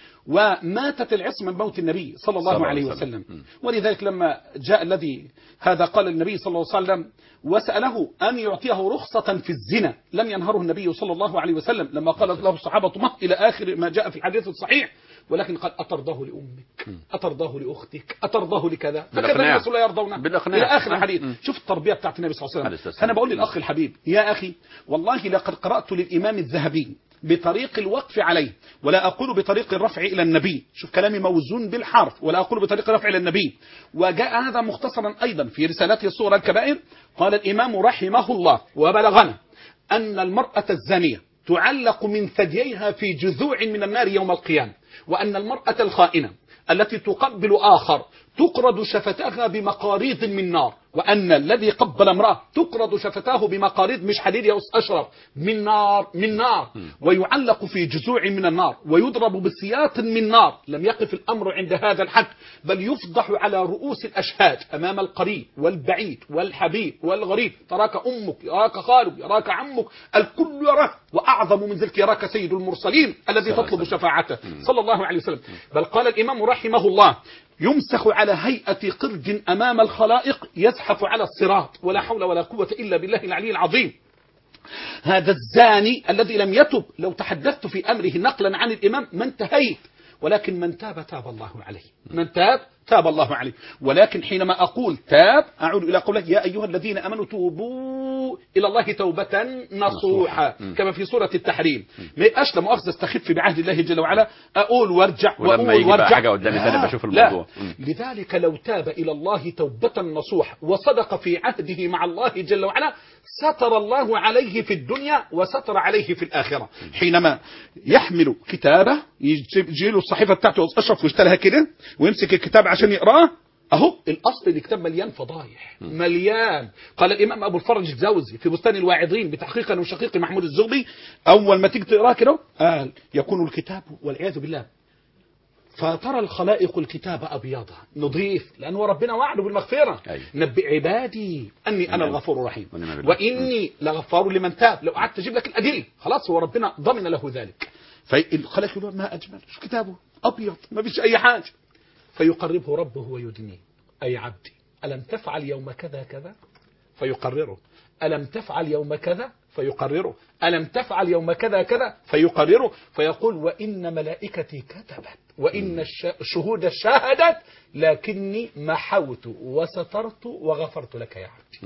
وماتت العصمة من موت النبي صلى الله صلى عليه وسلم. وسلم. ولذلك لما جاء الذي هذا قال النبي صلى الله عليه وسلم وسأله أن يعطيه رخصة في الزنا، لم ينهره النبي صلى الله عليه وسلم لما قالت له الصحابة مه إلى آخر ما جاء في الحديث الصحيح، ولكن قال أترضاه لأمك، أترضاه لأختك، أترضاه لكذا، فكذا الناس لا يرضونه إلى آخر الحديث. شوف التربية بتاعت النبي صلى الله عليه وسلم. أنا بقول للأخ الحبيب يا أخي والله لقد قرأت للإمام الذهبي بطريق الوقف عليه، ولا أقول بطريق الرفع إلى النبي، شوف كلامي موزون بالحرف، ولا أقول بطريق الرفع إلى النبي. وجاء هذا مختصرا أيضا في رسالته الصغرى الكبائر. قال الإمام رحمه الله وبلغنا أن المرأة الزانية تعلق من ثدييها في جذوع من النار يوم القيامة، وأن المرأة الخائنة التي تقبل آخر تقرض شفتاها بمقاريض من نار، وأن الذي قبل امرأة تقرض شفتاه بمقاريض مش حديد يا أشرف من نار من نار ويعلق في جذوع من النار ويضرب بسياط من نار. لم يقف الأمر عند هذا الحد، بل يفضح على رؤوس الأشهاد أمام القريب والبعيد والحبيب والغريب. تراك أمك، يراك خالك، يراك عمك، الكل يراك، وأعظم من ذلك يراك سيد المرسلين الذي تطلب شفاعته صلى الله عليه وسلم. بل قال الإمام رحمه الله يمسخ على هيئة قرد أمام الخلائق يزحف على الصراط، ولا حول ولا قوة إلا بالله العلي العظيم. هذا الزاني الذي لم يتب، لو تحدثت في أمره نقلا عن الإمام ما انتهيت، ولكن من تاب تاب الله عليه، من تاب تاب الله عليه. ولكن حينما أقول تاب أعود إلى قوله يا أيها الذين أمنوا توبوا إلى الله توبة نصوحا كما في سورة التحريم. ما يبقاش لا مؤاخذة استخف بعهد الله جل وعلا أقول وارجع وأقول وارجع حاجة قدامي ثاني بشوف الموضوع. لذلك لو تاب إلى الله توبة نصوحا وصدق في عهده مع الله جل وعلا ستر الله عليه في الدنيا وستر عليه في الآخرة. حينما يحمل كتابه يجي له الصحيفة بتاعته أشرف ويشتريها كده ويمسك الكتاب عشان يقراه، أهو الأصل الكتاب مليان فضايح مليان. قال الإمام أبو الفرج الجوزي في بستان الواعظين بتحقيق وشقيق محمود الزغبي أول ما تيجي تقراه كده قال يكون الكتاب والعياذ بالله فترى الخلائق الكتاب أبيضا نظيف، لأنه ربنا وعده بالمغفرة. أي. نبئ عبادي أني أنا الغفور الرحيم وإني لغفار لمن تاب. لو قعدت تجيب لك الأدلة خلاص هو ربنا ضمن له ذلك. فالخلائق يقولون ما أجمل شو كتابه أبيض ما فيش أي حاجة، فيقربه ربه ويدنيه أي عبدي ألم تفعل يوم كذا كذا فيقرره، ألم تفعل يوم كذا فيقرره، ألم تفعل يوم كذا كذا فيقرره، فيقول وإن ملائكتي كتبت وإن الشهود شاهدت لكني محوت وسترت وغفرت لك يا عبدي.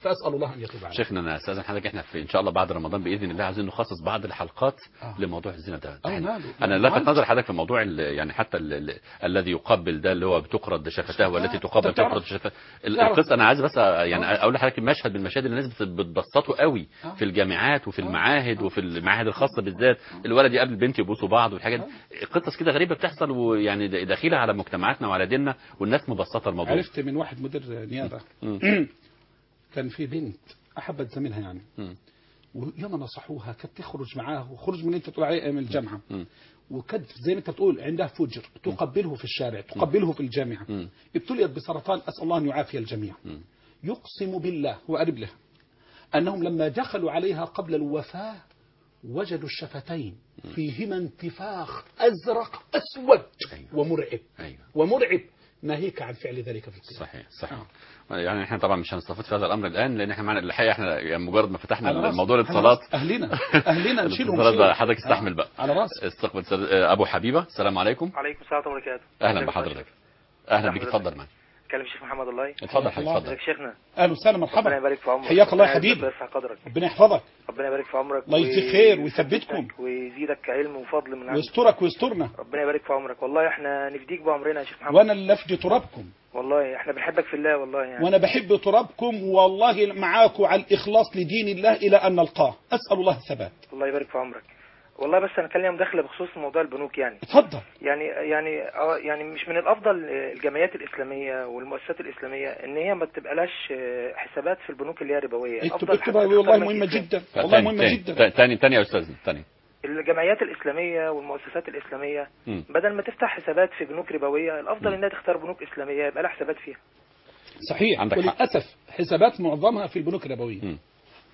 فأسأل الله أن يتوب علينا. شيخنا انا استاذن حضرتك، احنا في ان شاء الله بعد رمضان باذن الله عايزين نخصص بعض الحلقات آه. لموضوع الزنا ده. آه، يعني ماله؟ انا ماله؟ لفت نظر حضرتك في موضوع ال- يعني حتى ال- ال- الذي يقبل ده اللي هو بتقرض شفتاه والتي تقبل أنت تعرف- تقرض شفتاه. ال- تعرف- القصه انا عايز بس يعني آه. اقول لحضرتك مشهد من المشاهد اللي الناس بت- بتبسطه قوي آه. في الجامعات وفي آه. المعاهد آه. وفي المعاهد الخاصه بالذات، الولد يقابل البنت يبوسوا بعض والحاجات دي. قصص كده غريبه بتحصل ويعني داخله على مجتمعاتنا وعلى ديننا والناس مبسطه الموضوع. عرفت من واحد مدير نيابة مم. كان في بنت أحبت زميلها يعني، مم. ويوم نصحوها كانت تخرج معاه وخرج من انت تقول عليه من الجامعه، مم. وكانت زي ما انت بتقول عندها فجر تقبله في الشارع تقبله في الجامعه، مم. ابتليت بسرطان، اسال الله ان يعافي الجميع. مم. يقسم بالله وقرب لها انهم لما دخلوا عليها قبل الوفاه وجدوا الشفتين فيهما انتفاخ ازرق اسود أيوة. ومرعب ايوه ومرعب، ناهيك عن فعل ذلك في القيامه. صحيح صحيح. يعني احنا طبعا مش هنستفيد في هذا الامر الان لان احنا معنا الحقيقه احنا يعني مجرد ما فتحنا الموضوع الاتصالات اهلنا اهلنا نشيلهم الاتصالات بقى شيل. حضرتك استحمل بقى. على راسي. استقبل سر- ابو حبيبه، السلام عليكم. عليكم السلام ورحمه الله وبركاته. اهلا بحضرتك. اهلا بك، اتفضل معاك. كلم الشيخ محمد الله. اتفضل حضرتك الله. اتفضل. ازيك يا شيخنا؟ اهلا وسهلا ربنا مرحبا، يبارك في عمرك. حياك الله يا ربنا حبيبي. يرفع قدرك. ربنا يحفظك ربنا يبارك في عمرك الله يجزيك خير ويثبتكم ويثبتك ويزيدك علم وفضل من عنده. ويسترك ويسترنا، ربنا يبارك في عمرك. والله احنا نفديك بعمرنا يا شيخ محمد. وانا اللي افدي ترابكم، والله احنا بنحبك في الله والله يعني. وانا بحب ترابكم والله معاكم على الاخلاص لدين الله الى ان نلقاه، اسال الله الثبات. الله يبارك في عمرك. والله بس انا كان ليا مداخله بخصوص موضوع البنوك يعني. اتفضل. يعني يعني اه يعني مش من الافضل الجمعيات الاسلاميه والمؤسسات الاسلاميه ان هي ما تبقاش حسابات في البنوك اللي هي ربويه. اكتب افضل اكتب حاجة والله تختار مهمه بنك جدا، لا، والله تاني- مهمه تاني- جدا. تاني تاني يا استاذ تاني. الجمعيات الإسلامية والمؤسسات الإسلامية مم. بدل ما تفتح حسابات في بنوك ربوية الأفضل إنها تختار بنوك إسلامية يبقى لها حسابات فيها. صحيح، عندك حق. وللاسف حسابات معظمها في البنوك الربويه. مم.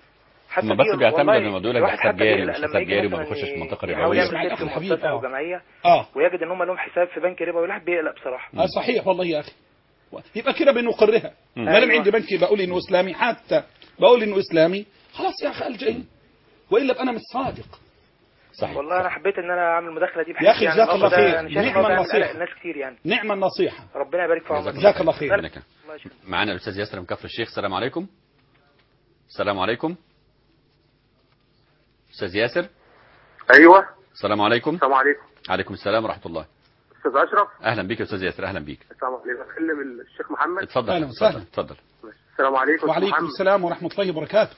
حتى هم بس دي بيعتمدوا والله لما بيقول لك الواحد حساب حتى جاري بيقلق مش لما حساب يجي جاري وما مثلاً بيخشش في منطقه يحاول ربويه. يعمل اسمع خير يا في أخي الحبيب، مؤسسة أو آه. جمعية اه ويجد إن هم لهم حساب في بنك ربوي الواحد بيقلق بصراحة. اه صحيح والله يا اخي، يبقى كده بنقرها. مم. ما دام أيوة. عندي بنكي بقول انه اسلامي، حتى بقول انه اسلامي، خلاص يا اخي الجاي، والا ابقى انا مش صادق. صحيح. والله أنا حبيت إن أنا أعمل المداخلة دي بحيث يا أخي يعني جزاك الأمر الله ده خير. أنا شايف إن نعم هو بيعمل النصيحة. قلق لناس كتير يعني. نعم النصيحه. ربنا يبارك في عمرك. جزاك الله خير. الله يشكرك. معانا الاستاذ ياسر من كفر الشيخ، السلام عليكم. السلام عليكم استاذ ياسر. ايوه السلام عليكم. السلام عليكم. عليكم السلام ورحمه الله. استاذ اشرف. اهلا بك يا استاذ ياسر، اهلا بيك. السلام عليكم. اكلم الشيخ محمد. اتفضل أهلا اتفضل وسهلا. اتفضل. السلام عليكم. وعليكم محمد. السلام ورحمه الله وبركاته.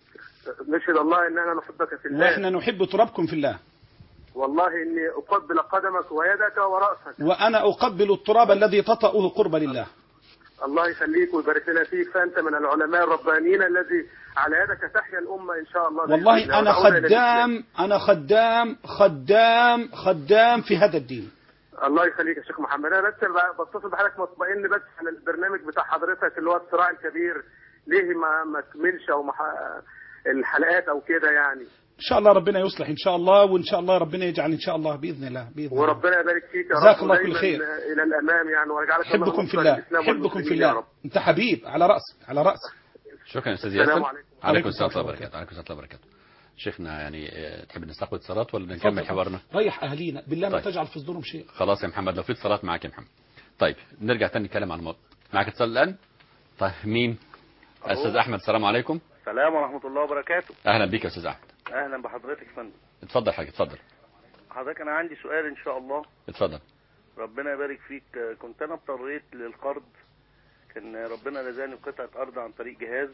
نشهد الله اننا نحبك في الله. واحنا نحب ترابكم في الله، والله اني اقبل قدمك ويدك وراسك. وانا اقبل التراب الذي تطأه قرب لله. الله يخليك ويبارك لنا فيك، فانت من العلماء الربانيين الذي على يدك تحيا الامه ان شاء الله. والله انا خدام، انا خدام خدام خدام في هذا الدين. الله يخليك يا شيخ محمد. انا بس بتصل بحضرتك مطمئن بس على البرنامج بتاع حضرتك اللي هو الصراع الكبير، ليه ما ما كملش او ما الحلقات او كده يعني. ان شاء الله ربنا يصلح ان شاء الله، وان شاء الله ربنا يجعل ان شاء الله باذن الله باذن الله. وربنا يبارك فيك يا رب. جزاك الله كل ودايماً خير. الى الامام يعني، ويجعلك الله حبكم في نصرة الله، للإسلام حبكم في والمسلمين يا الله، رب. انت حبيب على راسي على راسي. شكرا يا استاذ السلام ياسر. عليكم. عليكم السلام ورحمه الله عليكم وبركاته. عليكم السلام ورحمه الله وبركاته. شيخنا يعني آه، تحب نستقبل اتصالات ولا نكمل اتفضل. حوارنا؟ ريح اهالينا بالله، ما طيب. تجعل في صدورهم شيء. خلاص يا محمد، لو في اتصالات معاك يا محمد. طيب نرجع تاني نتكلم عن الموضوع. معاك اتصال الان؟ طيب مين؟ استاذ احمد، السلام عليكم. السلام ورحمة الله وبركاته. اهلا بيك يا استاذ احمد. أهلا بحضرتك يا فندم. اتفضل حاجه، اتفضل حضرتك أنا عندي سؤال إن شاء الله. اتفضل. ربنا يبارك فيك. كنت أنا اضطريت للقرض، كان ربنا رزقني بقطعة أرض عن طريق جهاز،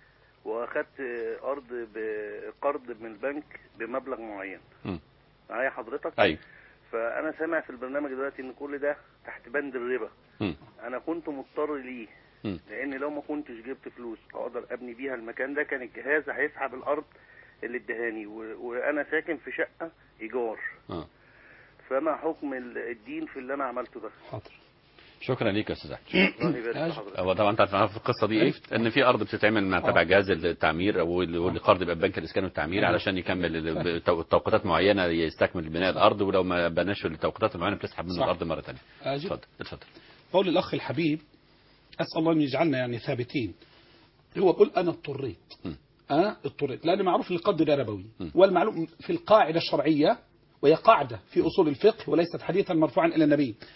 وأخدت أرض بقرض من البنك بمبلغ معين. م. معايا حضرتك؟ ايوه. فأنا سامع في البرنامج دلوقتي إن كل ده تحت بند الربا. م. أنا كنت مضطر ليه، م. لأن لو ما كنتش جبت فلوس أقدر أبني بيها المكان ده، كان الجهاز هيسحب الأرض اللي ادهاني، و... وأنا ساكن في شقة إيجار. اه فما حكم الدين في اللي أنا عملته ده؟ حاضر. شكرا ليك يا استاذ احمد. الله يبارك في حضرتك. هو طبعا انت عارف في القصه دي ايه؟ ان في ارض بتتعمل مع تبع جهاز التعمير او القرض يبقى بنك الاسكان والتعمير علشان يكمل توقيتات معينه يستكمل بناء الارض، ولو ما بناش التوقيتات المعينه بتسحب منه صح. الارض مره ثانيه. أجل. اتفضل اتفضل. قول الأخ الحبيب، أسأل الله أن يجعلنا يعني ثابتين. هو بقول أنا اضطريت، م. أنا اضطريت، لأن معروف القرض ده ربوي، م. والمعلوم في القاعدة الشرعية، وهي قاعدة في أصول الفقه وليست حديثا مرفوعا إلى النبي.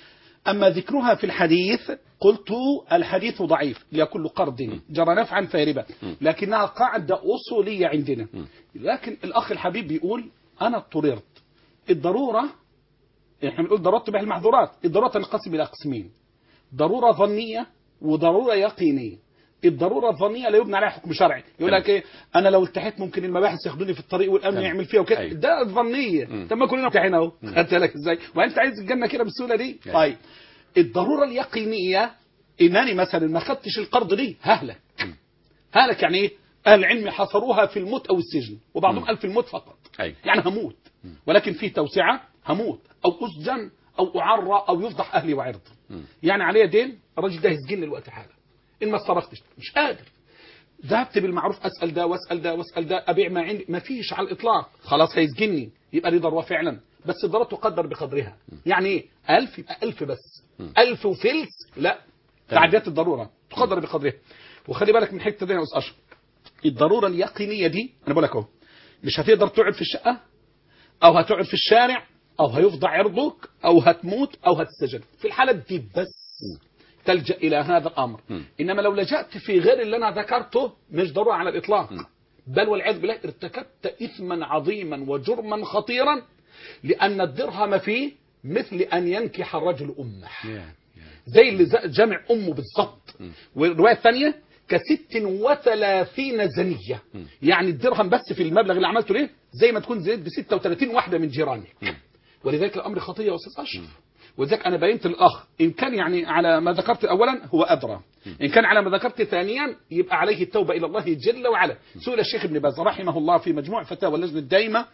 أما ذكرها في الحديث قلت الحديث ضعيف لكل قرض جرى نفعا فهربا، لكنها قاعدة أصولية عندنا. لكن الأخ الحبيب بيقول أنا اضطررت. الضرورة احنا بنقول ضرورة تبع المحظورات. الضرورة تنقسم إلى قسمين، ضرورة ظنية وضرورة يقينية. الضرورة الظنية لا يبنى عليها حكم شرعي، يقول لك ايه انا لو التحيت ممكن المباحث ياخدوني في الطريق والامن يعمل فيها وكده. ده الظنية. طب ما كلنا امتحنا اهو، خدت بالك ازاي؟ وانت عايز الجنة كده بالسهولة دي؟ طيب الضرورة اليقينية انني مثلا ما خدتش القرض دي ههلك. ههلك يعني ايه؟ اهل العلم حصروها في الموت او السجن، وبعضهم قال في الموت فقط. أي. يعني هموت، ولكن في توسعة هموت او اسجن او اعرى او يفضح اهلي وعرضي. يعني عليه دين، الراجل ده يسجن الوقت حاله ان ما صرفتش، مش قادر. ذهبت بالمعروف اسال ده واسال ده واسال ده، ابيع ما عندي، ما فيش على الاطلاق، خلاص هيسجنني، يبقى لي ضروره فعلا، بس الضروره تقدر بقدرها. يعني ايه؟ ألف يبقى ألف بس، ألف وفلس لا، تعديات الضروره تقدر بقدرها. وخلي بالك من حته دي يا استاذ اشرف، الضروره اليقينيه دي انا بقول لك اهو، مش هتقدر تقعد في الشقه او هتقعد في الشارع او هيفضع عرضك او هتموت او هتسجن، في الحاله دي بس تلجأ إلى هذا الأمر. م. إنما لو لجأت في غير اللي أنا ذكرته مش ضرورة على الإطلاق. م. بل والعياذ بالله ارتكبت إثما عظيما وجرما خطيرا، لأن الدرهم فيه مثل أن ينكح الرجل أمه، زي اللي جمع أمه بالضبط. والرواية الثانية كست وثلاثين زنية. م. يعني الدرهم بس في المبلغ اللي عملته ليه زي ما تكون زيد بستة وثلاثين واحدة من جيرانك. م. ولذلك الأمر خطير يا أستاذ أشرف. وذلك أنا بينت الأخ إن كان يعني على ما ذكرت أولا هو أدرى، إن كان على ما ذكرت ثانيا يبقى عليه التوبة إلى الله جل وعلا. سئل الشيخ ابن باز رحمه الله في مجموع فتاوى اللجنة الدائمة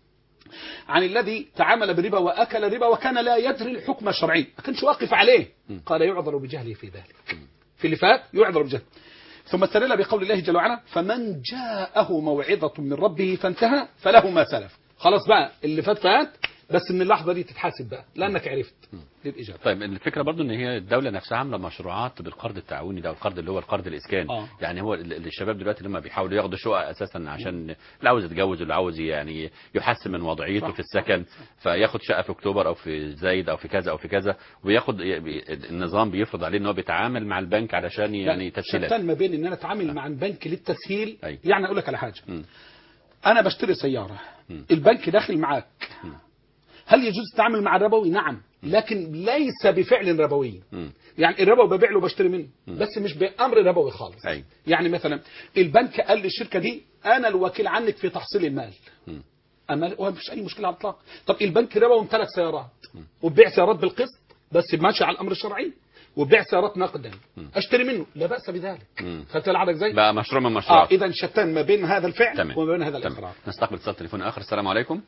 عن الذي تعامل بربا وأكل ربا وكان لا يدري الحكم الشرعي، ما كانش واقف عليه، قال يعذر بجهله في ذلك. في اللي فات يعذر بجهله. ثم استدل بقول الله جل وعلا فمن جاءه موعظة من ربه فانتهى فله ما سلف. خلاص بقى اللي فات فات، بس من اللحظة دي تتحاسب بقى لأنك عرفت للإجابة. طيب الفكرة برضو ان هي الدولة نفسها عاملة مشروعات بالقرض التعاوني ده، والقرض اللي هو القرض الإسكاني. آه. يعني هو الشباب دلوقتي لما بيحاولوا ياخدوا شقق أساسا عشان اللي عاوز يتجوز واللي عاوز يعني يحسن من وضعيته صح. في السكن، فياخد شقة في أكتوبر أو في زايد أو في كذا أو في كذا، وياخد النظام بيفرض عليه ان هو بيتعامل مع البنك علشان يعني تسهيلات. شتان ما بين ان انا اتعامل مع البنك للتسهيل. أي. يعني اقول لك على حاجة، م. انا بشتري سيارة، م. البنك داخل معاك، م. هل يجوز التعامل مع الربوي؟ نعم، لكن ليس بفعل ربوي. م. يعني الربوي ببيع له وبشتري منه، م. بس مش بأمر ربوي خالص. أي. يعني مثلا البنك قال للشركة دي أنا الوكيل عنك في تحصيل المال، م. أما هو مفيش أي مشكلة على الإطلاق. طب البنك ربوي امتلك سيارات وبيع سيارات بالقسط بس ماشي على الأمر الشرعي، وبيع سيارات نقدا، م. اشتري منه لا بأس بذلك. خدت العرض ازاي؟ بقى مشروع من مشروعات. اه اذا شتان ما بين هذا الفعل تمام. وما بين هذا الإقرار. نستقبل اتصال تليفون آخر. السلام عليكم.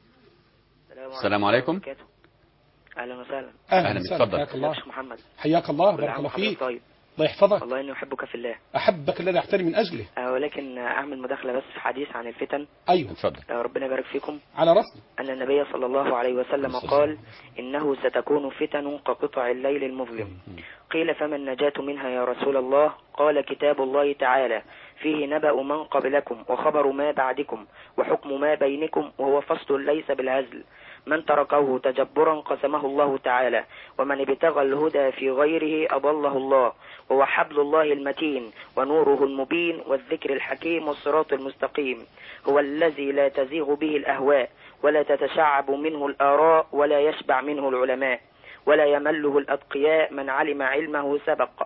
السلام عليكم. اهلا وسهلا. اهلا اتفضل. حياك الله شيخ محمد. حياك الله بارك الله فيك. طيب. الله يحفظك. والله اني احبك في الله. احبك الذي احترم من اجله. آه ولكن اعمل مداخله بس في حديث عن الفتن. ايوه اتفضل. آه ربنا يبارك فيكم. على راسنا. ان النبي صلى الله عليه وسلم قال انه ستكون فتن كقطع الليل المظلم. قيل فما النجاة منها يا رسول الله؟ قال كتاب الله تعالى فيه نبأ من قبلكم وخبر ما بعدكم وحكم ما بينكم وهو فصل ليس بالهزل. من تركه تجبرا قسمه الله تعالى، ومن ابتغى الهدى في غيره أضله الله، وهو حبل الله المتين ونوره المبين والذكر الحكيم والصراط المستقيم، هو الذي لا تزيغ به الأهواء ولا تتشعب منه الآراء ولا يشبع منه العلماء ولا يمله الأتقياء. من علم علمه سبق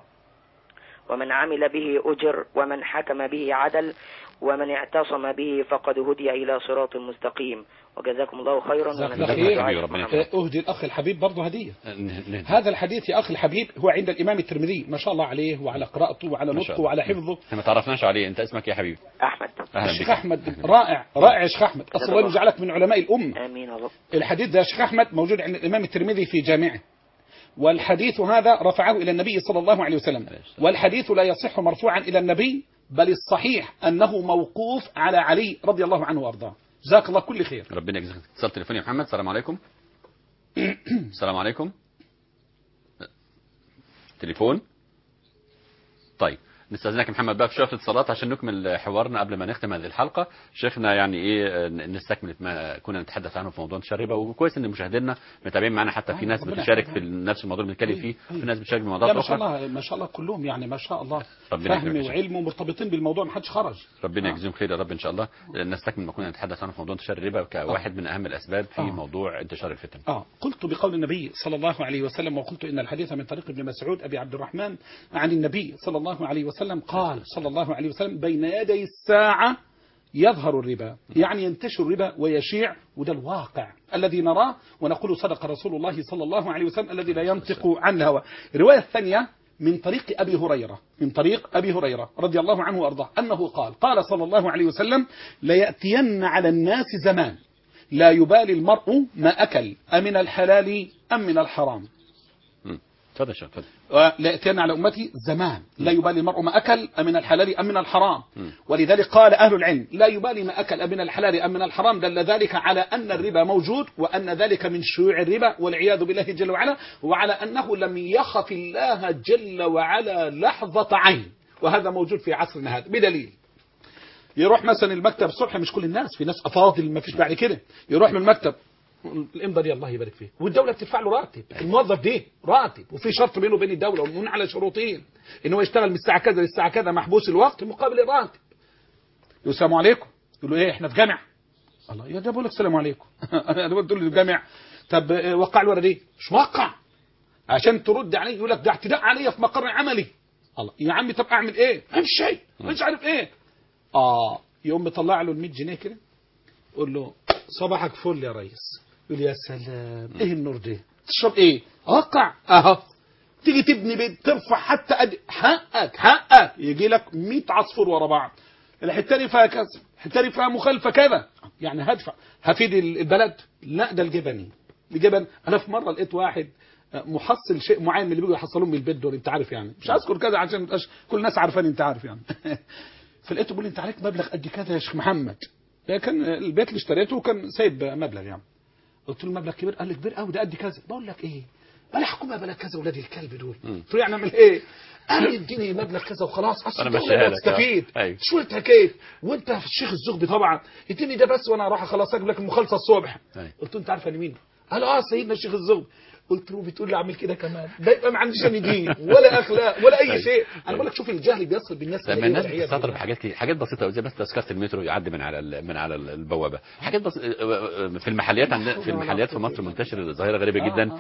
ومن عمل به أجر ومن حكم به عدل ومن اعتصم به فقد هدي إلى صراط مستقيم. وجزاكم الله خيرا. أهدي الأخ الحبيب برضه هدية. هذا الحديث يا أخ الحبيب هو عند الإمام الترمذي ما شاء الله عليه وعلى قراءته وعلى نطقه وعلى حفظه. ما تعرفناش عليه. أنت اسمك يا حبيبي؟ أحمد. الشيخ أحمد رائع رائع يا شيخ أحمد، أصلا الله يجعلك من علماء الأمة. آمين الله. الحديث ده يا شيخ أحمد موجود عند الإمام الترمذي في جامعه، والحديث هذا رفعه إلى النبي صلى الله عليه وسلم، والحديث لا يصح مرفوعا إلى النبي، بل الصحيح أنه موقوف على علي رضي الله عنه وأرضاه. جزاك الله كل خير. ربنا يجزاك. اتصال تليفوني يا محمد. السلام عليكم. السلام عليكم. تليفون. طيب نستاذنك محمد بقى في شويه اتصالات عشان نكمل حوارنا قبل ما نختم هذه الحلقه. شيخنا يعني ايه نستكمل ما كنا نتحدث عنه في موضوع انتشار الربا، وكويس ان مشاهدينا متابعين معنا، حتى في ناس بتشارك في نفس الموضوع اللي بنتكلم فيه، في ناس بتشارك بموضوعات اخرى. ما اخرى. شاء الله ما شاء الله كلهم يعني ما شاء الله ربنا فهم يكرمك. وعلم ومرتبطين بالموضوع، ما حدش خرج. ربنا يجزيهم خير يا رب ان شاء الله. نستكمل ما كنا نتحدث عنه في موضوع انتشار الربا كواحد من اهم الاسباب في آه. موضوع انتشار الفتن. اه قلت بقول النبي صلى الله عليه وسلم، وقلت ان الحديث من طريق ابن مسعود ابي عبد الرحمن عن النبي صلى الله عليه وسلم قال صلى الله عليه وسلم: بين يدي الساعة يظهر الربا، يعني ينتشر الربا ويشيع، وده الواقع الذي نراه ونقول صدق رسول الله صلى الله عليه وسلم الذي لا ينطق عن الهوى. الرواية الثانية من طريق أبي هريرة من طريق أبي هريرة رضي الله عنه وأرضاه أنه قال قال صلى الله عليه وسلم: ليأتين على الناس زمان لا يبالي المرء ما أكل أمن الحلال أم من الحرام. تفضل شيخ تفضل. لا يأتين على أمتي زمان لا يبالي المرء ما أكل أمن الحلال أم من الحرام. ولذلك قال أهل العلم: لا يبالي ما أكل أمن الحلال أم من الحرام، دل ذلك على أن الربا موجود، وأن ذلك من شيوع الربا والعياذ بالله جل وعلا، وعلى أنه لم يخف الله جل وعلا لحظة عين، وهذا موجود في عصرنا هذا بدليل. يروح مثلا المكتب الصبح، مش كل الناس، في ناس أفاضل ما فيش بعد كده، يروح من المكتب الامضاء دي الله يبارك فيه، والدوله بتدفع له راتب، الموظف ده راتب، وفي شرط بينه وبين الدوله، ومن على شروطين ان هو يشتغل من الساعه كذا للساعه كذا محبوس الوقت مقابل الراتب. السلام عليكم، يقول له ايه احنا في جامع. الله يا ده بقول لك السلام عليكم انا بقول له الجامع. طب وقع الورقه دي، مش وقع عشان ترد عليه، يقول لك ده اعتداء عليا في مقر عملي. الله يا عمي طب اعمل ايه؟ مفيش شيء مش عارف ايه. اه يقوم مطلع له ال مية جنيه كده، قول له صباحك فل يا ريس. يقول يا سلام ايه النور ده، تشرب ايه؟ وقع اهو. تيجي تبني بيت ترفع حتى أد... حقك حقك يجي لك مية عصفور ورا بعض، الحته فيها كذا، الحته فيها مخالفه كذا، يعني هدفع هفيد البلد؟ لا ده الجبني الجبن. انا في مره لقيت واحد محصل شيء معين من اللي بيجوا يحصلون من البيت دول، انت عارف يعني، مش هذكر كذا عشان متقاش كل الناس عارفاني، انت عارف يعني فلقيته بيقول لي انت عليك مبلغ قد كذا يا شيخ محمد. كان البيت اللي اشتريته كان سايب مبلغ يعني. قلت له المبلغ كبير، قال لي كبير قوي ده قد كذا. بقول لك ايه بلا حكومه بلا كذا ولاد الكلب دول. قلت له يعني اعمل ايه؟ قال لي اديني مبلغ كذا وخلاص عشان تستفيد. شو قلت كيف وانت في الشيخ الزغبي طبعا، اديني ده بس وانا اروح اخلص اجيب لك المخالصه الصبح. قلت له انت عارف انا مين؟ قال اه سيدنا الشيخ الزغبي. قلت له بتقول لي اعمل كده كمان؟ ده يبقى ما عنديش انا دين ولا اخلاق ولا اي شيء. انا بقول لك شوف الجهل بيصل بالناس. لما الناس بتستطرد بحاجات كتير، حاجات بسيطه زي بس تذكره المترو يعدي من على من على البوابه، حاجات بس في المحليات عندنا في المحليات في مصر منتشر ظاهره غريبه جدا.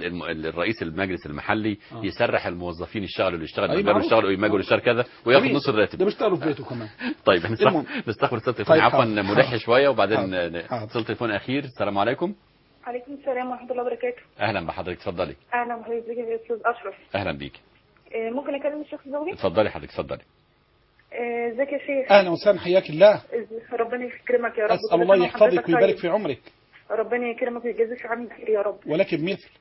الرئيس المجلس المحلي يسرح الموظفين يشتغلوا اللي يشتغل يقدروا يشتغلوا يماجوا يشتغل كذا وياخد نص الراتب. ده بيشتغلوا في بيته كمان. طيب نستقبل اتصال تليفوني عفوا ملح شويه وبعدين اتصال تليفون اخير. السلام عليكم. عليكم السلام ورحمة الله وبركاته. أهلا بحضرتك اتفضلي. أهلا بحضرتك يا أستاذ أشرف. أهلا بيك. ممكن أكلم الشيخ الزغبي؟ اتفضلي حضرتك اتفضلي. ازيك يا شيخ؟ أهلا وسهلا حياك الله. ربنا يكرمك يا رب. أسأل الله يحفظك ويبارك في عمرك. ربنا يكرمك ويجازيك عني خير يا رب. ولك بمثل.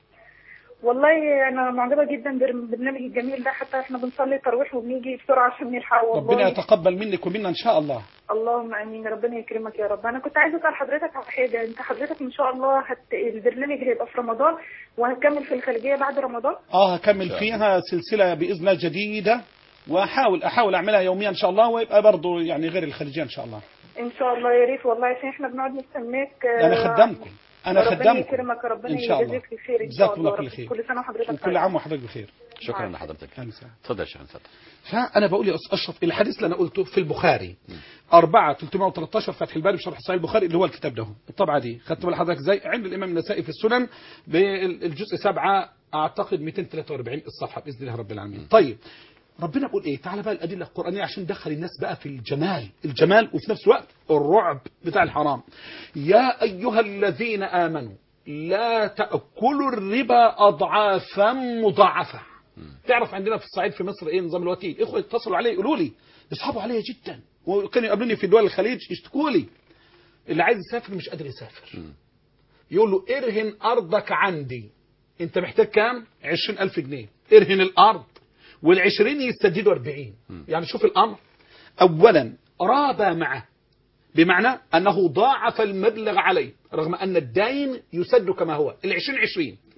والله أنا معجبة جدا بالبرنامج الجميل ده، حتى إحنا بنصلي التراويح وبنيجي بسرعة عشان نلحق والله. ربنا يتقبل منك ومنا إن شاء الله. اللهم امين. ربنا يكرمك يا رب. انا كنت عايزه اسال حضرتك على حاجه، انت حضرتك ان شاء الله هت... البرنامج هيبقى في رمضان وهتكمل في الخليجيه بعد رمضان؟ اه هكمل فيها سلسله باذن الله جديده، واحاول احاول اعملها يوميا ان شاء الله، ويبقى برضه يعني غير الخليجيه ان شاء الله. ان شاء الله يا ريت والله، عشان احنا بنقعد نستناك. انا خدامكم انا خدامكم. ربنا يكرمك ربنا يجازيك خير ان شاء الله. كل, كل سنه وحضرتك كل عام وحضرتك بخير. شكرا لحضرتك. اتفضل يا شيخ اتفضل. فانا بقول يا استاذ اشرف الحديث اللي انا قلته في البخاري أربعة ثلاثمائة وثلاثة عشر فتح الباري بشرح صحيح البخاري اللي هو الكتاب ده الطبعه دي، خدت بال حضرتك ازاي؟ عند الامام النسائي في السنن بالجزء سبعة اعتقد مئتين وثلاثة وأربعين الصفحه باذن الله رب العالمين. طيب ربنا بيقول ايه؟ تعالى بقى الادله القرانيه عشان ندخل الناس بقى في الجمال، الجمال وفي نفس الوقت الرعب بتاع الحرام. يا ايها الذين امنوا لا تاكلوا الربا اضعافا مضاعفه. تعرف عندنا في الصعيد في مصر ايه نظام الوكيل؟ اخوه اتصلوا علي يقولوا لي بيصحبوا عليا جدا، وكانوا يقابلوني في دول الخليج يشتكوا لي اللي عايز يسافر مش قادر يسافر. يقول له ارهن ارضك عندي، انت محتاج كام؟ عشرين ألف جنيه، ارهن الارض والعشرين يستديدوا أربعين. يعني شوف الامر. اولا رابى معه بمعنى انه ضاعف المبلغ عليه رغم ان الدين يسد كما هو، العشرين عشرين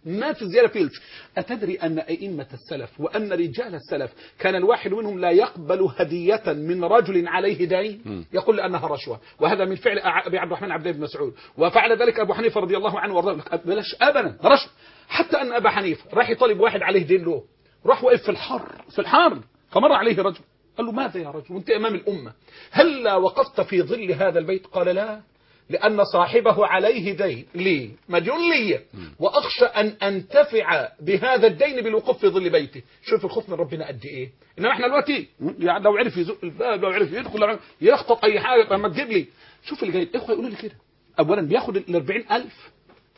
ما في زيادة فلس. أتدري أن أئمة السلف وأن رجال السلف كان الواحد منهم لا يقبل هدية من رجل عليه دين يقول لأنها رشوة، وهذا من فعل أبي عبد الرحمن عبد الله بن مسعود، وفعل ذلك أبو حنيفة رضي الله عنه وارضاه. بلاش أبدا رشوة. حتى أن أبا حنيفة راح يطالب واحد عليه دين له، راح وقف في الحر في الحر فمر عليه رجل قال له ماذا يا رجل وانت أمام الأمة، هلا وقفت في ظل هذا البيت؟ قال لا، لأن صاحبه عليه دين لي مديون لي، وأخشى أن أنتفع بهذا الدين بالوقوف في ظل بيته. شوف الخوف من ربنا قد إيه. إنما إحنا دلوقتي يعني لو عرف يزق الباب، لو عرف يدخل، لو عرف يخطط أي حاجة ما تجيب لي. شوف اللي جاي الإخوة يقولوا لي كده، أولا بياخد الأربعين ألف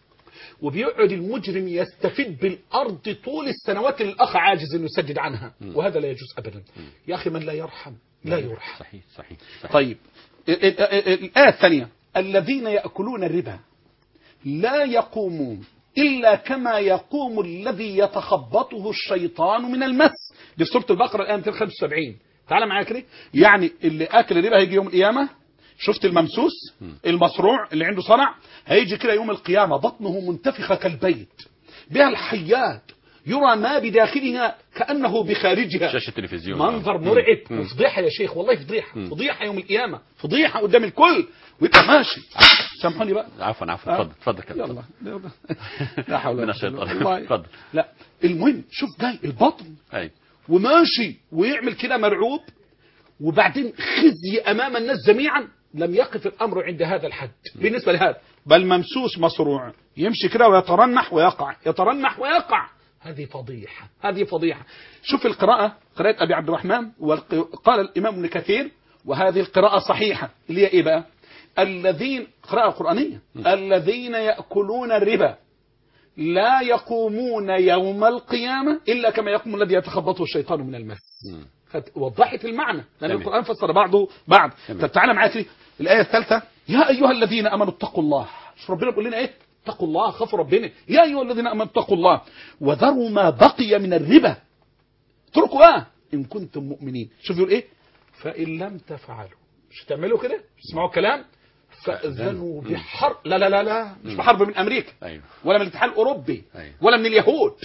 وبيقعد المجرم يستفيد بالأرض طول السنوات اللي الأخ عاجز إنه يسدد عنها، وهذا لا يجوز أبدا. يا أخي من لا يرحم لا يرحم. صحيح صحيح, صحيح. طيب الآية الثانية، الذين يأكلون الربا لا يقومون إلا كما يقوم الذي يتخبطه الشيطان من المس. دي في سورة البقرة الآية مئتين وخمسة وسبعين. تعال معايا كده. يعني اللي آكل الربا هيجي يوم القيامة، شفت الممسوس المصروع اللي عنده صنع، هيجي كده يوم القيامة بطنه منتفخة كالبيت بها الحيات، يرى ما بداخلها كأنه بخارجها. شاشة تلفزيون. منظر مرعب وفضيحة يا شيخ، والله فضيحة. فضيحة يوم القيامة، فضيحة قدام الكل، ويبقى ماشي. سامحوني بقى. عفوا عفوا اتفضل اتفضل كده. يلا لا حول ولا قوة الا بالله. اتفضل. لا المهم شوف جاي البطن ايوه وماشي ويعمل كده مرعوب، وبعدين خزي امام الناس جميعا. لم يقف الامر عند هذا الحد بالنسبه لهذا، بل ممسوس مصروع يمشي كده ويترنح ويقع، يترنح ويقع. هذه فضيحة، هذه فضيحة. شوف القراءة، قراءة أبي عبد الرحمن، وقال الإمام ابن كثير وهذه القراءة صحيحة اللي هي إيه بقى؟ الذين، قراءة قرآنية، الذين يأكلون الربا لا يقومون يوم القيامة إلا كما يقوم الذي يتخبطه الشيطان من المس. وضحت المعنى لأن القرآن فسر بعضه بعض. طب تعالى معايا في الآية الثالثة، يا أيها الذين أمنوا اتقوا الله. شوف ربنا بيقول لنا إيه؟ اتقوا الله، خافوا ربنا. يا أيها الذين آمنوا اتقوا الله وذروا ما بقي من الربا. اتركوا اه إن كنتم مؤمنين. شوف يقول إيه؟ فإن لم تفعلوا، مش تعملوا كده؟ اسمعوا الكلام، فأذنوا بحرب. لا لا لا لا مش بحرب من أمريكا ولا من الاتحاد الأوروبي ولا من اليهود.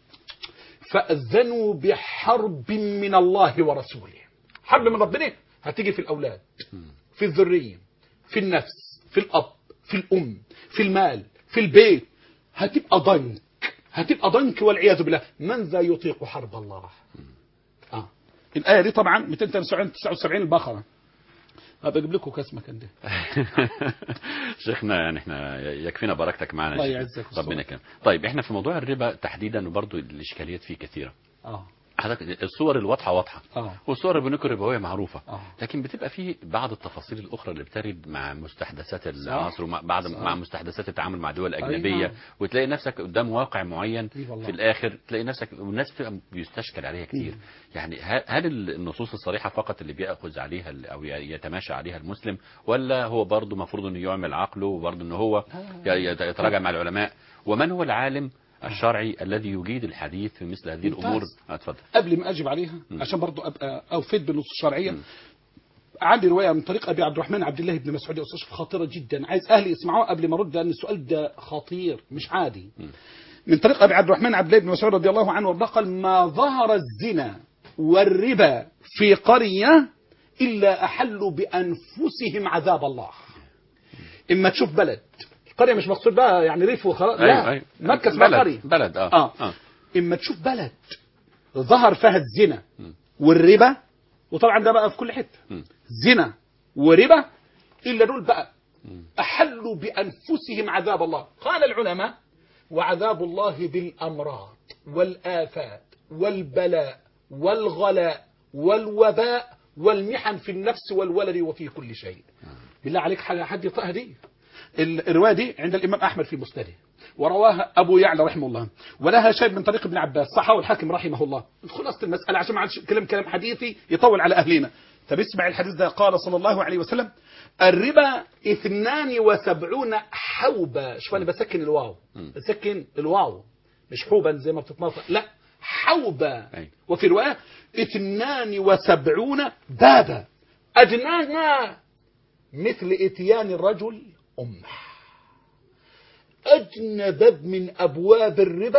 فأذنوا بحرب من الله ورسوله. حرب من ربنا هتيجي في الأولاد، في الذرية، في النفس، في الأب، في الأم، في المال، في البيت. هتبقى ضنك، هتبقى ضنك والعياذ بالله. من ذا يطيق حرب الله؟ آه. الآية دي طبعا مئتين وتسعة وسبعين البقرة. هبقى اجيب لكم كاس مكان ده. شيخنا يعني احنا يكفينا بركتك معنا. الله يعزك ربنا يكرمك. طيب احنا في موضوع الربا تحديدا وبرضه الاشكاليات فيه كثيره. اه حضرتك الصور الواضحه واضحه اه والصور البنوك الربويه معروفه، آه. لكن بتبقى في بعض التفاصيل الاخرى اللي بترد مع مستحدثات العصر ومع بعض مع مستحدثات التعامل مع دول اجنبيه. أيوة. وتلاقي نفسك قدام واقع معين في الاخر تلاقي نفسك والناس بتبقى بيستشكل عليها كتير. م. يعني هل النصوص الصريحه فقط اللي بياخذ عليها او يتماشى عليها المسلم، ولا هو برضه المفروض انه يعمل عقله وبرضه انه هو يتراجع مع العلماء؟ ومن هو العالم الشرعي الذي يجيد الحديث في مثل هذه الأمور؟ اتفضل. قبل ما أجب عليها م. عشان برضو أبقى أوفيد بالنصوص الشرعية، م. عندي رواية من طريق أبي عبد الرحمن عبد الله بن مسعود أستاذ خطيرة جدا، عايز أهلي يسمعوها قبل ما أرد لأن السؤال ده خطير مش عادي. م. من طريق أبي عبد الرحمن عبد الله بن مسعود رضي الله عنه وارضاه قال: ما ظهر الزنا والربا في قرية إلا أحلوا بأنفسهم عذاب الله. إما تشوف بلد، القرية مش مقصود بقى يعني ريف وخلاص، لا أيوة. مكة اسمها قرية، بلد آه. آه. آه. إما تشوف بلد ظهر فيها الزنا والربا، وطبعا ده بقى في كل حتة، م. زنا وربا، إلا دول بقى أحلوا بأنفسهم عذاب الله. قال العلماء: وعذاب الله بالأمراض والآفات والبلاء والغلاء والوباء والمحن في النفس والولد وفي كل شيء. بالله عليك حد يطأها دي؟ الرواية دي عند الإمام أحمد في مسنده، ورواها أبو يعلى رحمه الله، ولها شاهد من طريق ابن عباس، صححه الحاكم رحمه الله. خلاصة المسألة عشان ما عادش كلام كلام حديثي يطول على أهلنا. طب اسمع الحديث ده، قال صلى الله عليه وسلم: الربا اثنان وسبعون حوبا. شوف أنا بسكن الواو، بسكن الواو مش حوبا زي ما بتتنطق، لا حوبا. وفي رواية اثنان وسبعون بابا أدناها مثل إتيان الرجل أمه. أدنى باب من أبواب الربا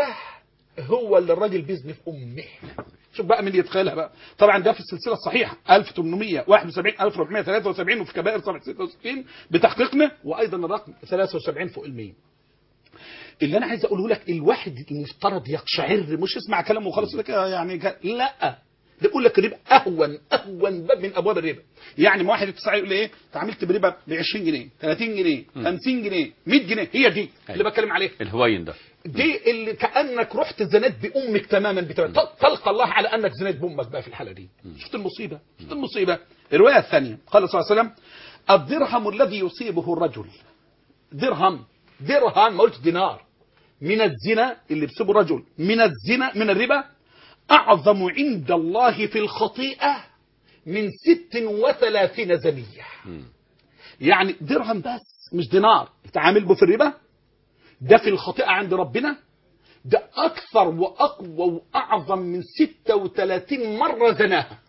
هو اللي الراجل بيزني في أمه. شوف بقى مين يتخيلها بقى. طبعا ده في السلسلة الصحيحة ألف وثمانمائة وواحد وسبعين ألف وأربعمائة وثلاثة وسبعين، وفي كبائر صفحة ستة وستين بتحقيقنا، وأيضا الرقم ثلاثة وسبعين فوق المية. اللي أنا عايز أقوله لك، الواحد المفترض يقشعر، مش يسمع كلامه وخلاص لك يعني ك... لا، ده بيقول لك الربا أهون أهون باب من أبواب الربا. يعني ما واحد يتصل يقول لي إيه، تعاملت بربا ب عشرين جنيه ثلاثين جنيه خمسين جنيه مية جنيه، هي دي اللي بتكلم عليه، الهواين ده، دي اللي كأنك رحت زنيت بأمك تماما بتمام، تلقى الله على أنك زنيت بأمك بقى في الحالة دي. شفت المصيبة، شفت المصيبة. الرواية الثانية قال صلى الله عليه وسلم: الدرهم الذي يصيبه الرجل، درهم درهم ما قلت دينار، من الزنا اللي بيصيبه الرجل من الزنا من الربا أعظم عند الله في الخطيئة من ست وثلاثين زنية. يعني درهم بس مش دينار تعامل به في الربا، ده في الخطيئة عند ربنا ده أكثر وأقوى وأعظم من ستة وثلاثين مرة زناها.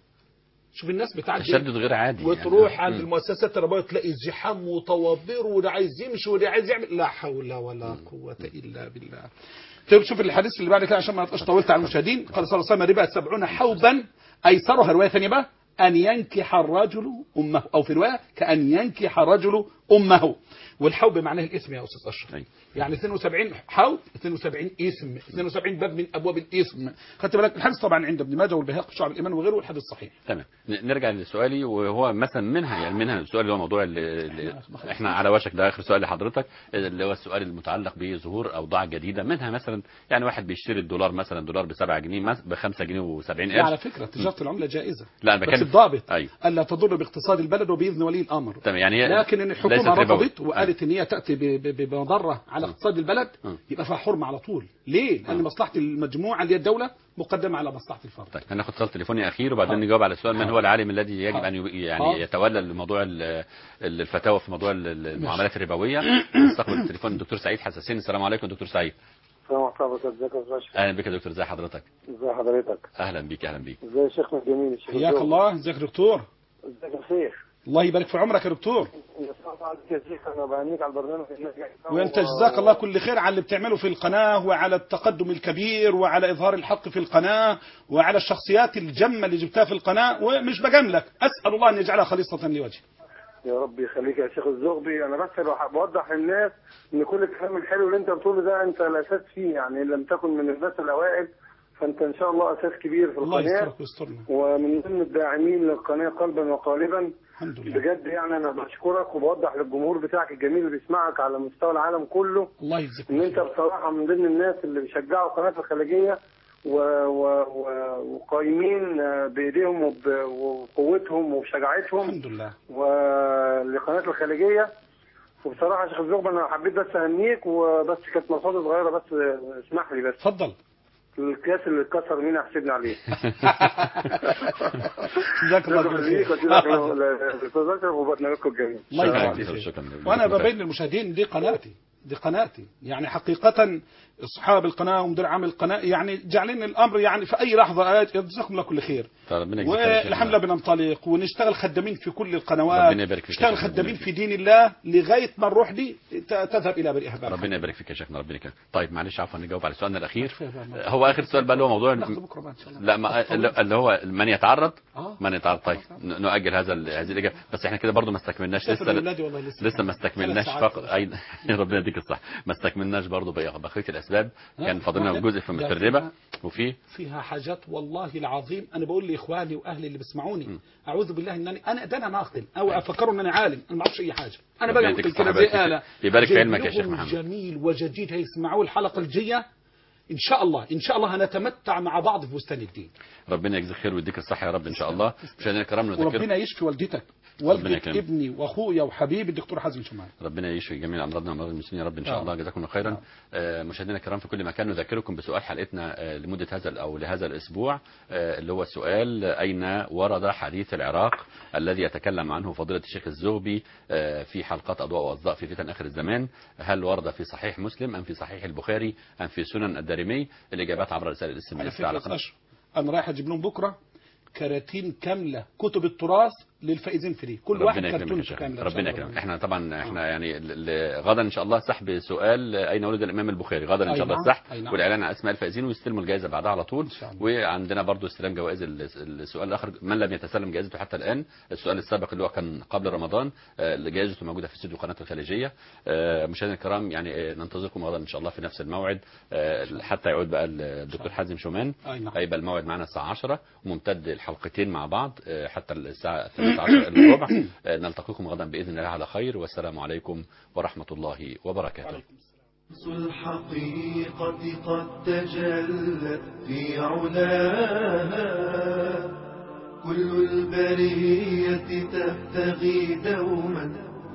شوف الناس بتاعت تشدد غير عادي، وتروح يعني. عند المؤسسات التربوية تلاقي زحام وطوابير، وده عايز يمشي وده عايز يعمل، لا حول ولا قوة إلا بالله. طيب شوف الحديث اللي بعد كده عشان ما ابقاش طولت على المشاهدين. قال صلى الله عليه وسلم: الربا سبعون حوبا أيسرها، رواية ثانية بقى، أن ينكح الرجل أمه، أو في رواية كأن ينكح الرجل أمه. والحوب معناه الاسم يا أستاذ أشرف، يعني اثنين وسبعين حوب اثنين وسبعين اسم، اثنين وسبعين باب من أبواب الاسم. خدت بالك؟ الحديث طبعا عند ابن ماجه والبيهقي شعب الإيمان وغيره، والحديث صحيح. تمام. نرجع لسؤالي، وهو مثلا منها يعني منها السؤال اللي هو موضوع اللي, اللي احنا على وشك ده آخر سؤال لحضرتك، اللي هو السؤال المتعلق بظهور أوضاع جديدة. منها مثلا يعني واحد بيشتري الدولار مثلا، دولار ب سبعة جنيه ب خمسة جنيه وسبعين قرش. على فكرة تجارة العملة جائزة، لا أنا بس الضابط أيوه. ألا تضر باقتصاد البلد وبإذن ولي الأمر. تمام. يعني لكن إن الحكومة رفضت وقالت إن هي تأتي بمضرة على اقتصاد البلد، يبقى فيها حرمة على طول. ليه؟ لأن مصلحة المجموعة اللي هي الدولة مقدمة على مصلحة الفرد. طيب هناخد اتصال تليفوني أخير وبعدين نجاوب على السؤال: من هو العالم الذي يجب أن يعني يتولى الموضوع الفتاوى في موضوع المعاملات الربوية؟ نستقبل التليفون الدكتور سعيد حساسين. السلام عليكم دكتور سعيد. السلام عليكم. ازيك يا باشا؟ اهلا بك يا دكتور، ازي حضرتك؟ ازي حضرتك؟ اهلا بيك. اهلا بيك. ازي يا شيخنا الجميل؟ حياك الله. ازيك يا دكتور؟ ازيك يا شيخ؟ الله يبارك في عمرك يا دكتور. يا شيخ انا بهنيك على البرنامج، وانت جزاك الله كل خير على اللي بتعمله في القناة، وعلى التقدم الكبير، وعلى اظهار الحق في القناة، وعلى الشخصيات الجمة اللي جبتها في القناة، ومش بجاملك، اسال الله ان يجعلها خالصة لوجهه. يا رب يخليك يا شيخ الزغبي. انا بس بوضح للناس ان كل الكلام الحلو اللي انت بتقوله ده انت الاساس فيه، يعني ان لم تكن من الناس الاوائل فانت ان شاء الله اساس كبير في الله القناه، يسترك ويسترنا، ومن ضمن الداعمين للقناه قلبا وقالبا. الحمد لله. بجد يعني انا بشكرك وبوضح للجمهور بتاعك الجميل اللي بيسمعك على مستوى العالم كله، الله يجزيك ان انت بصراحه من ضمن الناس اللي بيشجعوا قناه الخليجيه وقايمين بايديهم وبقوتهم وبشجاعتهم الحمد لله ولقناه الخليجيه. وبصراحه يا شيخ الزغبي انا حبيت بس اهنيك، وبس كانت مصادر صغيره، بس اسمح لي بس. اتفضل. الكاس اللي اتكسر مين احسبني عليه. جزاك الله خير. الله يبارك. وانا ببين للمشاهدين دي قناتي، دي قناتي يعني حقيقة اصحاب القناة ومدير عام القناة يعني جعلين الامر يعني في اي لحظة جزاكم الله كل خير. والحمد لله بننطلق ونشتغل خدامين في كل القنوات، نشتغل خدامين في دين الله لغاية ما الروح دي تذهب الى بريئها بقى. ربنا يبارك فيك يا شيخنا، ربنا يكرمك. طيب معلش عفوا نجاوب على سؤالنا الاخير. هو اخر سؤال بقى اللي هو موضوع لا ما اللي هو من يتعرض من يتعرض. طيب نؤجل هذا هذه الاجابه، بس احنا كده برضو ما استكملناش لسه لسه ما استكملناش فقط. ربنا يديك الصح. ما استكملناش برضو بقيه الاسباب. كان فاضلنا جزء في الربا وفي فيها حاجات والله العظيم. انا بقول لاخواني واهلي اللي بيسمعوني اعوذ بالله انني انا ده انا ناقل او افكروا ان انا عالم، انا ما اعرفش اي حاجه، انا بقى قلت كده زي آلة. يبارك في علمك يا شيخ محمد. جميل وجديد هيسمعوه الحلقه الجايه ان شاء الله، ان شاء الله هنتمتع مع بعض في بستان الدين. ربنا يجزيك خير ويديك الصحه يا رب ان شاء الله. مشاهدينا الكرام نذكر وربنا يشفي والدتك والدة ابني واخويا وحبيبي الدكتور حازم شمال. ربنا يشفي جميع امراضنا وامراض المسلمين يا رب ان شاء الله. جزاكم الله خيرا. آه مشاهدينا الكرام في كل مكان نذكركم بسؤال حلقتنا آه لمده هذا او لهذا الاسبوع، آه اللي هو السؤال: اين ورد حديث العراق الذي يتكلم عنه فضيله الشيخ الزغبي آه في حلقات اضواء واصداء في فتن اخر الزمان؟ هل ورد في صحيح مسلم ام في صحيح البخاري ام في سنن الدارمي؟ الاجابات عبر رسائل الاس ام اس على قناه. انا رايح اجيب لهم بكره كراتين كامله كتب التراث للفائزين فري، كل واحد كرتون كامل. ربنا يكرمك. احنا طبعا احنا يعني غدا ان شاء الله سحب سؤال اين ولد الامام البخاري، غدا ان شاء الله السحب والاعلان عن اسماء الفائزين ويستلموا الجائزه بعدها على طول. وعندنا برضو استلام جوائز. السؤال الاخر من لم يتسلم جائزته حتى الان، السؤال السابق اللي هو كان قبل رمضان جائزته موجوده في استوديو قناه الخليجيه. مشاهدينا الكرام يعني ننتظركم غدا ان شاء الله في نفس الموعد حتى يعود بقى الدكتور حازم شومان. هيبقى الموعد معنا الساعه عشرة وممتد الحلقتين مع بعض حتى الساعه الثالثة عشر الا ربع. نلتقيكم غدا باذن الله على خير، والسلام عليكم ورحمه الله وبركاته. الحقيقة قد تجلت في علاها، كل البرية تبتغي دوما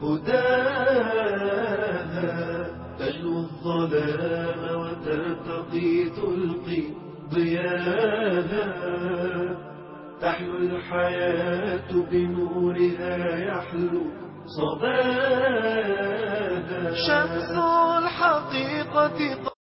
هداها، تجلو الظلام وترتقي تلقي ضياها، تحلو الحياة بنورها يحلو صباها، شمس الحقيقة